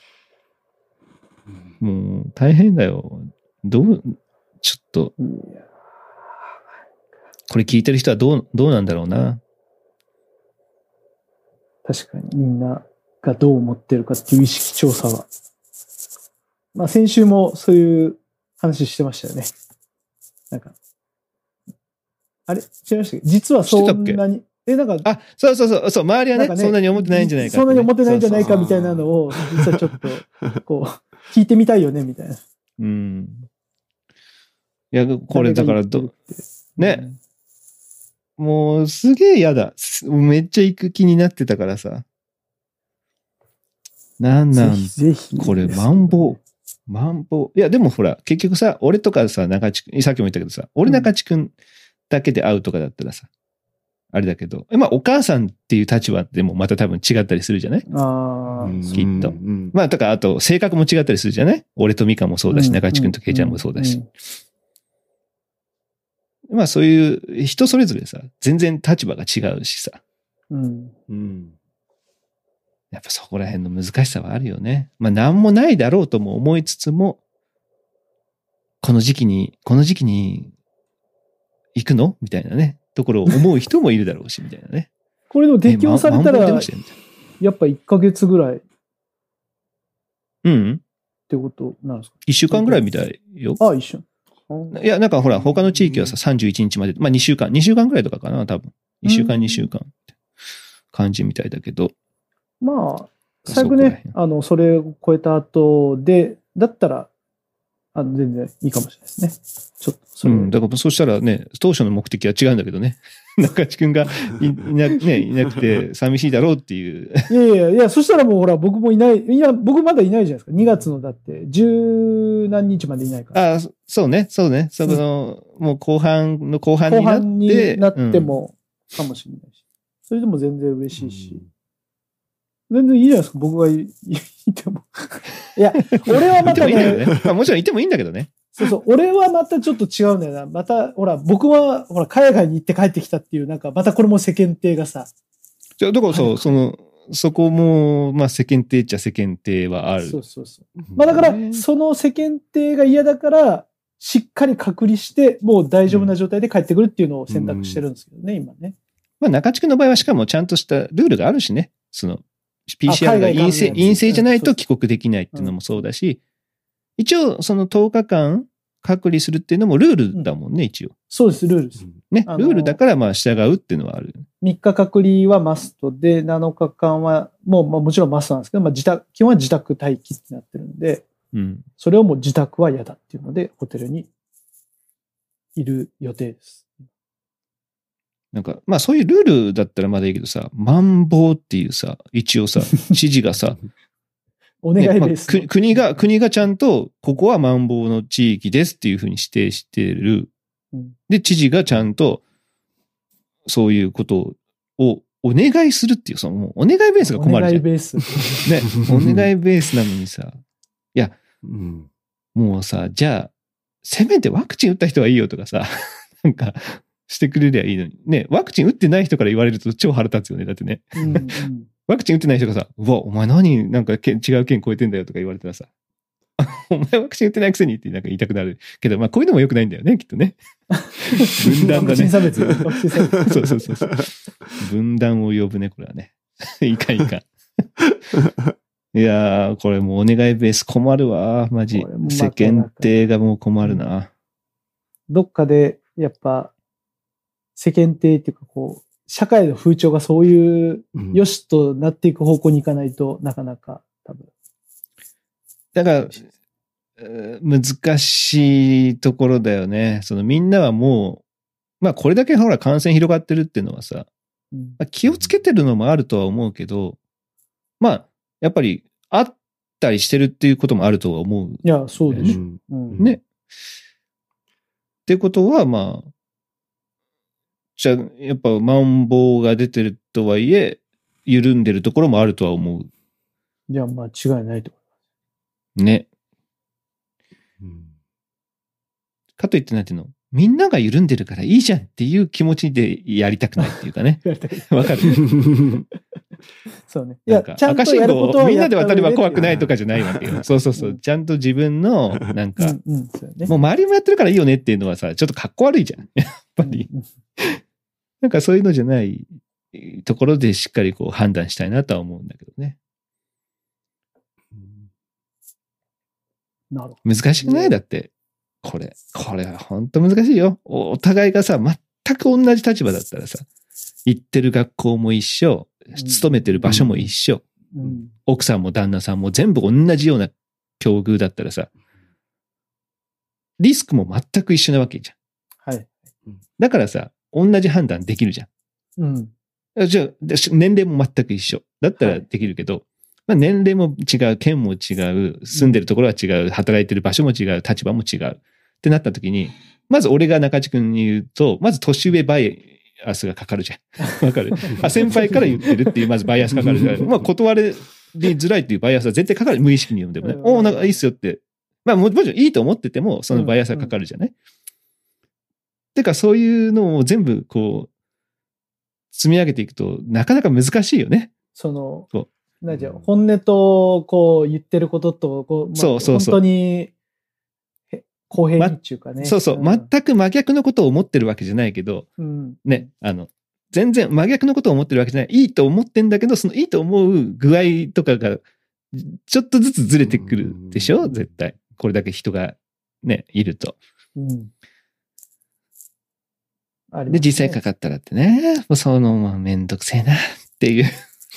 もう、大変だよ。ちょっと、これ聞いてる人はどうなんだろうな。 確かに、みんながどう思ってるかっていう意識調査は。まあ、先週もそういう話してましたよね。なんか、あれ違いましたっけ？実はそんなに。なんか。 そう、周りはね、そんなに思ってないんじゃないか、 そんなに思ってないんじゃないかみたいなのを、実はちょっと、こう、聞いてみたいよね、みたいな。 いや、これだからね。もう、すげえ嫌だ。めっちゃ行く気になってたからさ。ぜひこれ、マンボウ。いや、でもほら、結局さ、俺とかさ、中地君、さっきも言ったけどさ、俺中地君だけで会うとかだったらさ、あれだけど、まあ、お母さんっていう立場でもまた多分違ったりするじゃない？きっと。まあ、とか、あと、性格も違ったりするじゃない？俺とミカもそうだし、中地君とケイちゃんもそうだし。まあ、そういう人それぞれさ、全然立場が違うしさ。やっぱそこら辺の難しさはあるよね。まあ、なんもないだろうとも思いつつも、この時期に行くのみたいなね。ところを思う人もいるだろうし、みたいなね。 これでも適用されたら、やっぱ1ヶ月ぐらい。ってことなんですか ？1週間ぐらいみたいよ。 一緒。 いや、なんかほら、他の地域はさ、31日まで、まあ2週間ぐらいとかかな、多分。1週間、2週間って感じみたいだけど。 まあ、最悪ね、それを超えた後で、だったら、 全然いいかもしれないですね。ちょっとそれ、 だからそうしたらね、当初の目的は違うんだけどね。中地くんがいなくて寂しいだろうっていう。 いや、そしたらもうほら、僕もいない、僕まだいないじゃないですか。2月のだって、10何日までいないから。 そうね。もう後半になっても、かもしれないし。それでも全然嬉しいし。全然いいじゃないですか、僕がいても。いや、俺はまたね。 もちろんいてもいいんだけどね。 そう、俺はまたちょっと違うんだよな。また、ほら、僕は、ほら、海外に行って帰ってきたっていう、なんか、またこれも世間体がさ。 だからそこも、まあ世間体っちゃ世間体はある。 そう。まあだから、その世間体が嫌だから、しっかり隔離して、もう大丈夫な状態で帰ってくるっていうのを選択してるんですけどね、今ね。 まあ中地区の場合はしかもちゃんとしたルールがあるしね。PCR が陰性じゃないと帰国できないっていうのもそうだし、一応その10日間隔離するっていうのもルールだもんね、一応。 そうです、ルールです。 ね、ルールだからまあ従うっていうのはある。 3日隔離はマストで、7日間はもちろんマストなんですけど、基本は自宅待機ってなってるんで、それをもう自宅は嫌だっていうので、ホテルにいる予定です。 なんか、まあそういうルールだったらまだいいけどさ、まん防っていうさ、一応さ、知事がさ、 お願いベース、 ね、国がちゃんと、ここはまん防の地域ですっていうふうに指定してる。で、知事がちゃんと、そういうことをお願いするっていう、もうお願いベースが困るじゃん。 お願いベース。 ね、お願いベースなのにさ、いや、もうさ、じゃあ、せめてワクチン打った人はいいよとかさ、なんか、してくれりゃいいのに。ね、ワクチン打ってない人から言われると超腹立つよね。だってね。ワクチン打ってない人がさ、うわ、お前何なんか違う県超えてんだよとか言われたらさ、お前ワクチン打ってないくせにってなんか言いたくなる。けど、まあこういうのも良くないんだよね、きっとね。分断だね。 ワクチン差別。 そう。分断を呼ぶね、これはね。いかん。いやー、これもうお願いベース困るわ、マジ。世間体がもう困るな。 どっかで、やっぱ、世間体っていうかこう、社会の風潮がそういう良しとなっていく方向に行かないとなかなか多分。 だから、難しいところだよね。みんなはもう、まあこれだけほら感染広がってるっていうのはさ、気をつけてるのもあるとは思うけど、まあ、やっぱりあったりしてるっていうこともあるとは思う。 いや、そうでしょ。 ね。ってことは、まあ、じゃあ、やっぱ、マンボウが出てるとはいえ、緩んでるところもあるとは思う。 いや、間違いないと思います。 ね。かといってなんていうの、みんなが緩んでるからいいじゃんっていう気持ちでやりたくないっていうかね。わかるそうね。いや、 ちゃんとやることをみんなで渡れば怖くないとかじゃないわけよ。そう。ちゃんと自分の、なんか、もう周りもやってるからいいよねっていうのはさ、ちょっとかっこ悪いじゃん。やっぱり。なんかそういうのじゃないところでしっかりこう判断したいなとは思うんだけどね。 なるほど。 難しくない？だって。これは本当難しいよ。お互いがさ、全く同じ立場だったらさ、行ってる学校も一緒、勤めてる場所も一緒、奥さんも旦那さんも全部同じような境遇だったらさ、リスクも全く一緒なわけじゃん。 はい。 だからさ、同じ判断できるじゃん。じゃあ、年齢も全く一緒。だったらできるけど、まあ、年齢も違う、県も違う、住んでるところは違う、働いてる場所も違う、立場も違う。ってなった時に、まず俺が中地君に言うと、まず年上バイアスがかかるじゃん。わかる？先輩から言ってるっていう、まずバイアスかかるじゃん。まあ、断りづらいっていうバイアスは絶対かかる。無意識に読んでもね。なんかいいっすよって。まあ、もちろんいいと思ってても、そのバイアスがかかるじゃない。てか、そういうのを全部こう、積み上げていくと、なかなか難しいよね。 なんじゃ、本音と、こう、言ってることと、こう、そう本当に、公平にっていうかね。 そう。全く真逆のことを思ってるわけじゃないけど、ね、全然真逆のことを思ってるわけじゃない。いいと思ってんだけど、そのいいと思う具合とかが、ちょっとずつずれてくるでしょ？絶対。これだけ人がね、いると。で、実際かかったらってね、めんどくせえなっていう。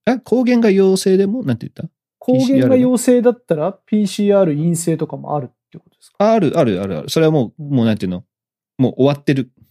抗原が陽性でもなんて言った？ 抗原が陽性だったら PCR 陰性とかもあるってことですか？ ある。それはもうなんていうの？もう終わってる。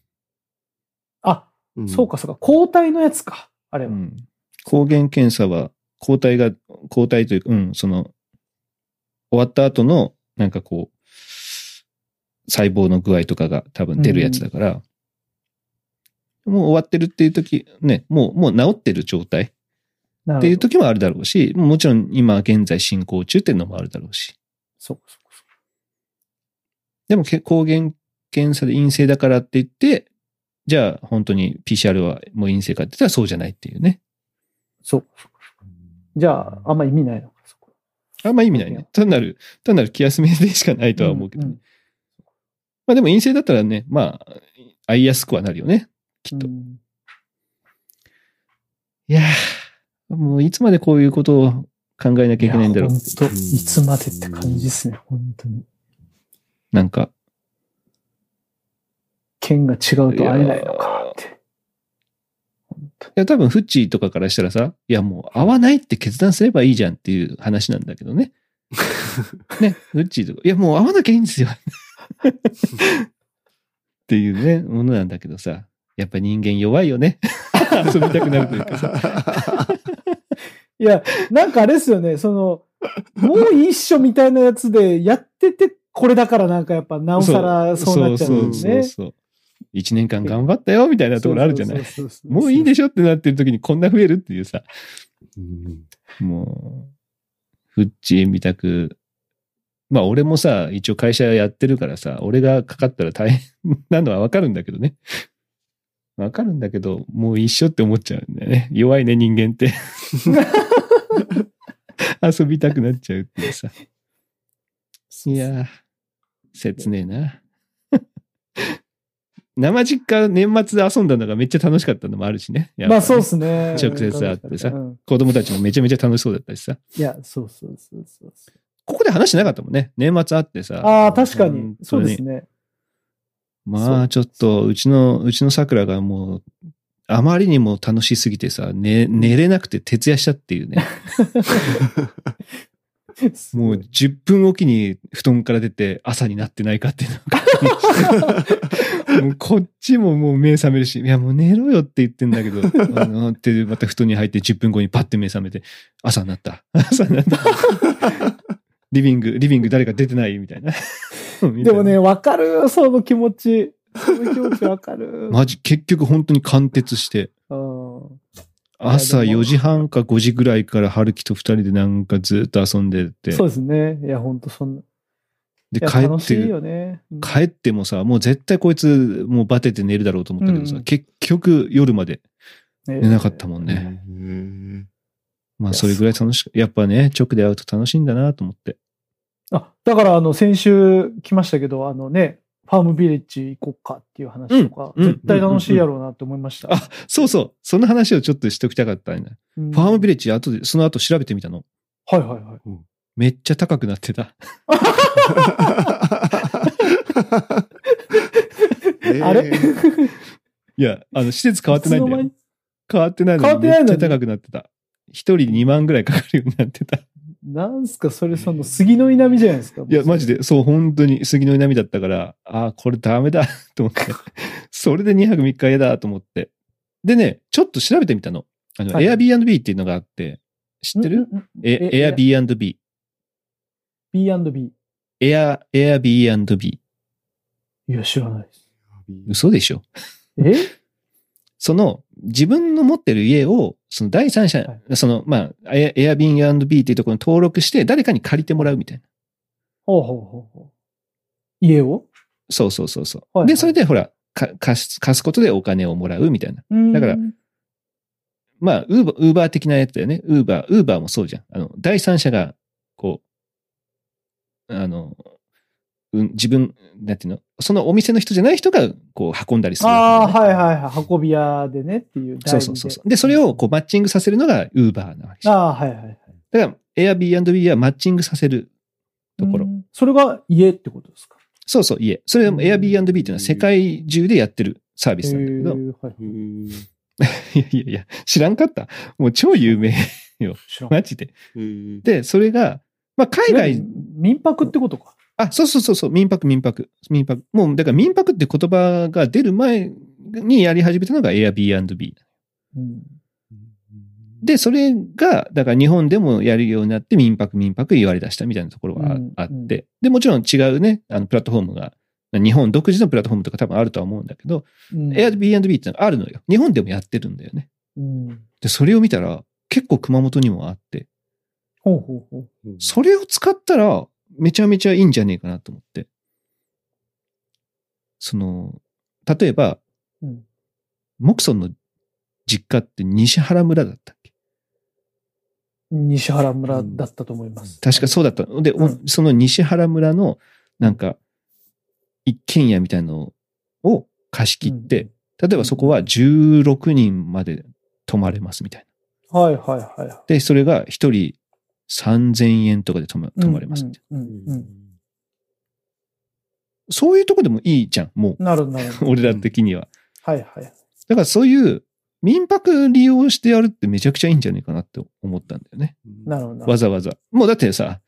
そうか。抗体のやつか。あれは。 抗原検査は、抗体というか、その、終わった後の、なんかこう、細胞の具合とかが多分出るやつだから、もう終わってるっていう時、ね、もう治ってる状態っていう時もあるだろうし、もちろん今現在進行中っていうのもあるだろうし。 そう。 でも抗原検査で陰性だからって言って、じゃあ本当に PCR はもう陰性かって言ったらそうじゃないっていうね。 そう。じゃあ、あんま意味ないのか、そこ。 あんま意味ないね。単なる気休めでしかないとは思うけど、ね。まあでも陰性だったらね、まあ、会いやすくはなるよね。きっと。いやー、もういつまでこういうことを考えなきゃいけないんだろう。 本当いつまでって感じですね、本当に。 なんか。 県が違うと会えないのかって。 いや、多分、フッチーとかからしたらさ、いや、もう会わないって決断すればいいじゃんっていう話なんだけどね。ね、フッチーとか、いや、もう会わなきゃいいんですよ。っていうね、ものなんだけどさ、やっぱ人間弱いよね。遊びたくなるというかさ。 いや、なんかあれですよね、もう一緒みたいなやつでやってて、これだからなんかやっぱなおさらそうなっちゃうんですね。 そう。1年間頑張ったよみたいなところあるじゃない。もういいでしょってなってる時にこんな増えるっていうさ。もう、フッチーみたく、まあ俺もさ、一応会社やってるからさ、俺がかかったら大変なのはわかるんだけどね。わかるんだけど、もう一緒って思っちゃうんだよね。弱いね、人間って。遊びたくなっちゃうっていうさ。いやー、切ねえな。生実家年末で遊んだのがめっちゃ楽しかったのもあるしね。 まあそうですね。 直接会ってさ、子供たちもめちゃめちゃ楽しそうだったしさ。 いや、そう。 ここで話してなかったもんね。年末会ってさ。 ああ、確かに。そうですね。 まあちょっと、うちの桜がもう、あまりにも楽しすぎてさ、寝れなくて徹夜したっていうね。もう10分おきに布団から出て朝になってないかっていうのがもうこっちももう目覚めるし、いやもう寝ろよって言ってんだけど、ってまた布団に入って10分後にパッて目覚めて、朝になった。リビング誰か出てないみたいな。 でもね、わかる、その気持ち。その気持ちわかる。 マジ、結局本当に貫徹して。朝4時半か5時ぐらいから春樹と2人でなんかずっと遊んでて。 そうですね。いや、ほんとそんな。 で、 楽しいよね。 帰ってもさ、もう絶対こいつもうバテて寝るだろうと思ったけどさ、結局夜まで寝なかったもんね。まあそれぐらい楽しく、やっぱね、直で会うと楽しいんだなと思って。 だから先週来ましたけど、ファームビレッジ行こうかっていう話とか、絶対楽しいやろうなって思いました。 そうそう。その話をちょっとしときたかったんだ。ファームビレッジその後調べてみたの。 はい。 めっちゃ高くなってた。 あれいや、施設変わってないんだよ。変わってないのにめっちゃ高くなってた。一人2万ぐらいかかるようになってた。 なんすか、それ杉の稲みじゃないですか。 いや、マジで、そう、本当に杉の稲みだったから、これダメだと思って。それで2泊3日嫌だと思って。でね、ちょっと調べてみたの。Airbnb っていうのがあって、知ってる？ Airbnb。 B&B。 Airbnb。 いや、知らないです。 嘘でしょ？自分の持ってる家を、第三者、Airbnb っていうところに登録して、誰かに借りてもらうみたいな。 ほう。家を？ そう。で、それでほら、貸すことでお金をもらうみたいな。だから、まあ、ウーバー的なやつだよね。ウーバーもそうじゃん。第三者が、こう、自分、なんていうの？そのお店の人じゃない人が、こう、運んだりするわけ、ね。 はい。運び屋でねっていう。 そう。で、それをこう、マッチングさせるのがウーバーなわけです。 はい。 だから、Airbnb はマッチングさせるところ。 それが家ってことですか？ そう、家。それは Airbnb っていうのは世界中でやってるサービスなんだけど。 いや、知らんかった。もう超有名よ。マジで。で、それが、まあ、海外。 民泊ってことか。 あ、そう。民泊。もう、だから民泊って言葉が出る前にやり始めたのが Airbnb。で、それが、だから日本でもやるようになって民泊言われ出したみたいなところがあって。で、もちろん違うね、プラットフォームが、日本独自のプラットフォームとか多分あるとは思うんだけど、Airbnb ってのがあるのよ。日本でもやってるんだよね。で、それを見たら、結構熊本にもあって。それを使ったら、めちゃめちゃいいんじゃねえかなと思って。例えば、モクソンの実家って西原村だったっけ？ 西原村だったと思います。 確かそうだった。で、その西原村の、なんか、一軒家みたいなのを貸し切って、例えばそこは16人まで泊まれますみたいな。はい。 で、それが一人3000円とかで泊まれますみたいな。そういうとこでもいいじゃん、もう。 なるほど。 俺ら的には。 はい。 だからそういう民泊利用してやるってめちゃくちゃいいんじゃないかなって思ったんだよね。 なるほど。 わざわざ。もうだってさ、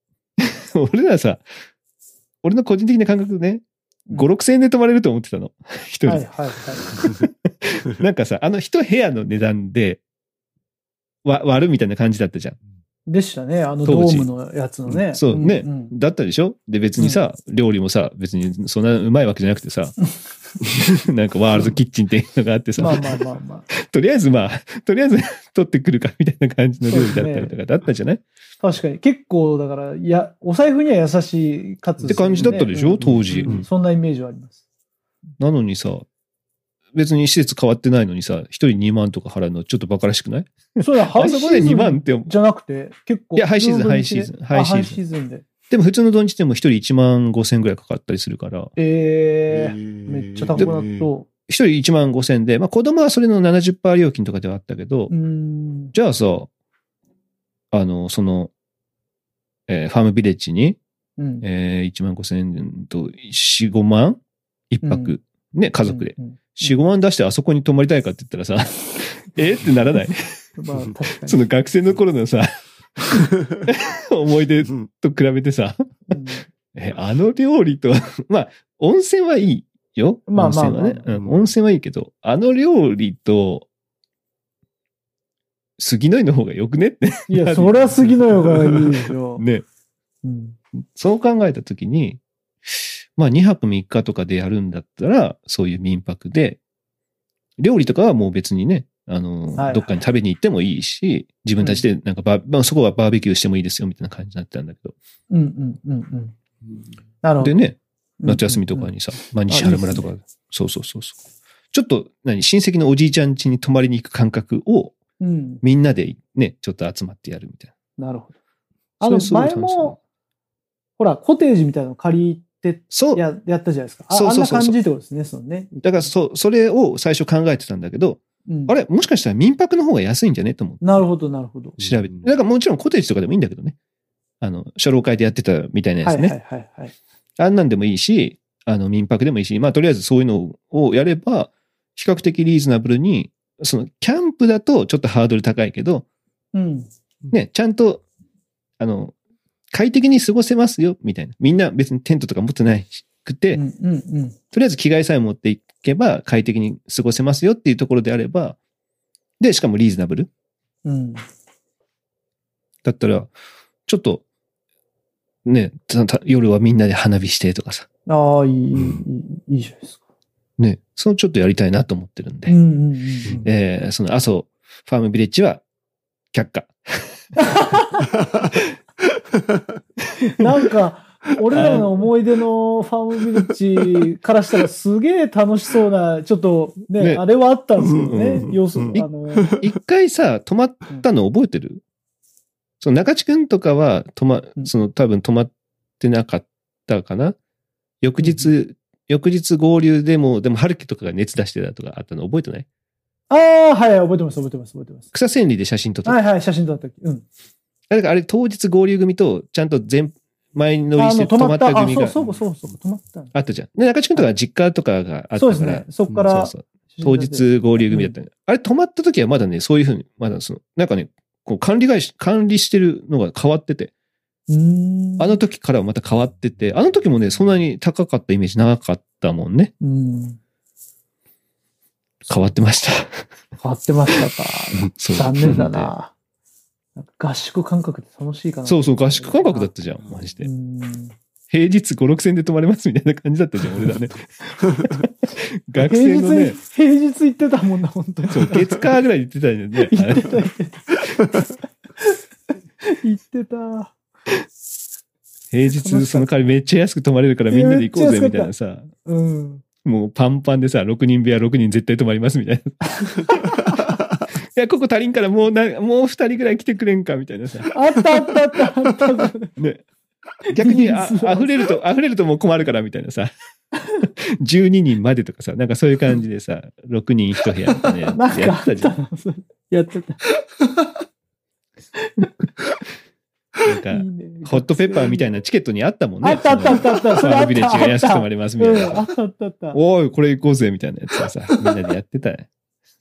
俺の個人的な感覚でね、5、6000円で泊まれると思ってたの。一人。なんかさ、一部屋の値段で割るみたいな感じだったじゃん。 でしたね。ドームのやつのね。 そうね。だったでしょ？で、別にさ、料理もさ、別にそんなうまいわけじゃなくてさ、なんかワールドキッチンっていうのがあってさ、とりあえず取ってくるかみたいな感じの料理だったりとかだったじゃない？ 確かに。結構、だから、お財布には優しいかつ、 って感じだったでしょ？当時。 そんなイメージはあります。 なのにさ、別に施設変わってないのにさ、一人2万とか払うのちょっとバカらしくない？ そうだ、ハイシーズン 2万ってじゃなくて、結構。 いや、ハイシーズンで。でも普通の土日でも一人1万5千ぐらいかかったりするから。 めっちゃ高くなっと。 一人1万5千で、まあ子供はそれの 70% 料金とかではあったけど、じゃあさ、ファームビレッジに、1万5千円と4、5万一泊、ね、家族で。4、5万出してあそこに泊まりたいかって言ったらさ、ってならない？ まあ確かに。 その学生の頃のさ、思い出と比べてさ、料理と、まあ、温泉はいいよ。温泉はね。温泉はいいけど、料理と、杉の湯の方がよくねって。 いや、そりゃ杉の湯がいいでしょ。 ね。そう考えたときに、まあ2泊3日とかでやるんだったら、そういう民泊で、料理とかはもう別にね、どっかに食べに行ってもいいし、自分たちでなんかそこはバーベキューしてもいいですよみたいな感じになってたんだけど。 なるほど。 でね、夏休みとかにさ、西原村とか、そう。ちょっと、親戚のおじいちゃん家に泊まりに行く感覚を、みんなでね、ちょっと集まってやるみたいな。 なるほど。前も、ほら、コテージみたいなの借りてやったじゃないですか。あんな感じってことですね、そのね。 だからそれを最初考えてたんだけど、あれもしかしたら民泊の方が安いんじゃねと思って。 なるほど。 調べて。だからもちろんコテージとかでもいいんだけどね。初老会でやってたみたいなやつね。あんなんでもいいし、民泊でもいいし、まあとりあえずそういうのをやれば、比較的リーズナブルに、キャンプだとちょっとハードル高いけど、ね、ちゃんと、快適に過ごせますよ、みたいな。みんな別にテントとか持ってないくて、とりあえず着替えさえ持っていけば快適に過ごせますよっていうところであれば、で、しかもリーズナブル。だったら、ちょっと、ね、夜はみんなで花火してとかさ。 ああ、いいじゃないですか。 ね、ちょっとやりたいなと思ってるんで。その阿蘇ファームビレッジは却下。 なんか、俺らの思い出のファームビレッジからしたらすげえ楽しそうな、ちょっっとね、あれはあったんですよね。要するに。 一回さ、泊まったの覚えてる？その中地くんとかは多分泊まってなかったかな？翌日合流でも春樹とかが熱出してたとかあったの覚えてない？ ああ、はい、覚えてます。 草千里で写真撮った。 はい、写真撮った時。 だからあれ当日合流組とちゃんと前乗りして泊まった組が。 そう、泊まった。 あったじゃん。で、中地くんとか実家とかがあったから。 そうですね。そっから当日合流組だったね。あれ泊まった時はまだね、そういうふうに、まだなんかね、こう管理してるのが変わってて。あの時からはまた変わってて、あの時もね、そんなに高かったイメージ長かったもんね。変わってました。 変わってましたか。残念だな。合宿感覚って楽しいかな。 そうそう、合宿感覚だったじゃん、マジで。平日5、6千で泊まれますみたいな感じだったじゃん、俺らね。学生のね。 平日行ってたもんな、本当に。 そう、月火ぐらい行ってたよね。 行ってた。 平日その代わりめっちゃ安く泊まれるからみんなで行こうぜみたいなさ。もうパンパンでさ、6人部屋6人絶対泊まりますみたいな。いや、ここ足りんからもう2人ぐらい来てくれんかみたいなさ。 あった。 ね。逆に溢れるともう困るからみたいなさ。12人までとかさ、なんかそういう感じでさ、6人1部屋とかね。 なんかやってたじゃん。やってた。 なんか、ホットペッパーみたいなチケットにあったもんね。 あった。 ファームビレッジが安く泊まりますみたいな。 あった。 おい、これ行こうぜみたいなやつをさ、みんなでやってたね。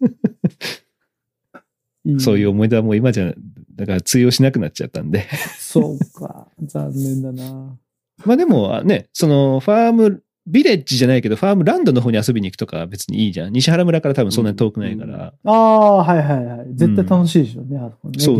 そういう思い出はもう今じゃ、だから通用しなくなっちゃったんで。 そうか。残念だな。 まあでもね、そのファームビレッジじゃないけど、ファームランドの方に遊びに行くとか別にいいじゃん。西原村から多分そんなに遠くないから。 ああ、はい。絶対楽しいでしょうね。 そう。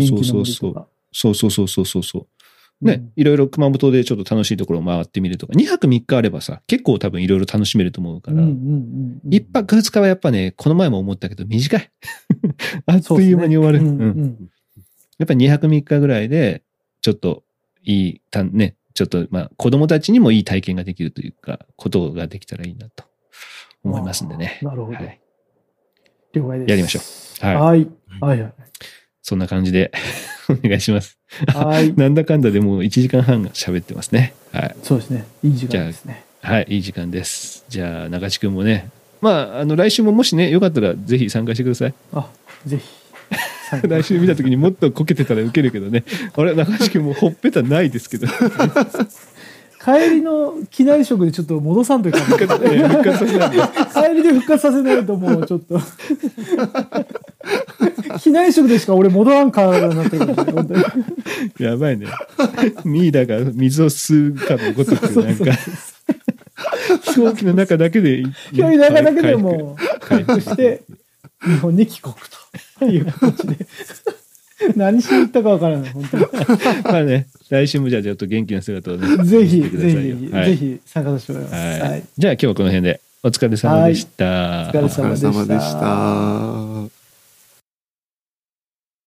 ね、いろいろ熊本でちょっと楽しいところを回ってみるとか、2泊3日あればさ、結構多分いろいろ楽しめると思うから、1泊2日はやっぱね、この前も思ったけど短い。あっという間に終わる。やっぱり2泊3日ぐらいで、ちょっといい、ね、ちょっとまあ子供たちにもいい体験ができるというか、ことができたらいいなと思いますんでね。 なるほど。了解です。 やりましょう。 はい。 そんな感じでお願いします。 はい。 なんだかんだでもう1時間半喋ってますね。はい。 そうですね。いい時間ですね。 はい、いい時間です。じゃあ、中地君もね、まあ、来週ももしね、よかったらぜひ参加してください。 ぜひ。 来週見たときにもっとこけてたらウケるけどね。あれ、中地君もほっぺたないですけど。 帰りの機内食でちょっと戻さんといかん。復活させない。帰りで復活させないともうちょっと。機内食でしか俺戻らん体になってるからね。 やばいね。ミイラが水を吸うかのごとくなんか。飛行機の中だけで。 飛行機の中だけでも回復して日本に帰国という形で。何しに行ったかわからない、本当に。 まあね、来週もじゃあちょっと元気な姿をね。 ぜひ参加させてもらいます。 じゃあ今日はこの辺でお疲れ様でした。 お疲れ様でした。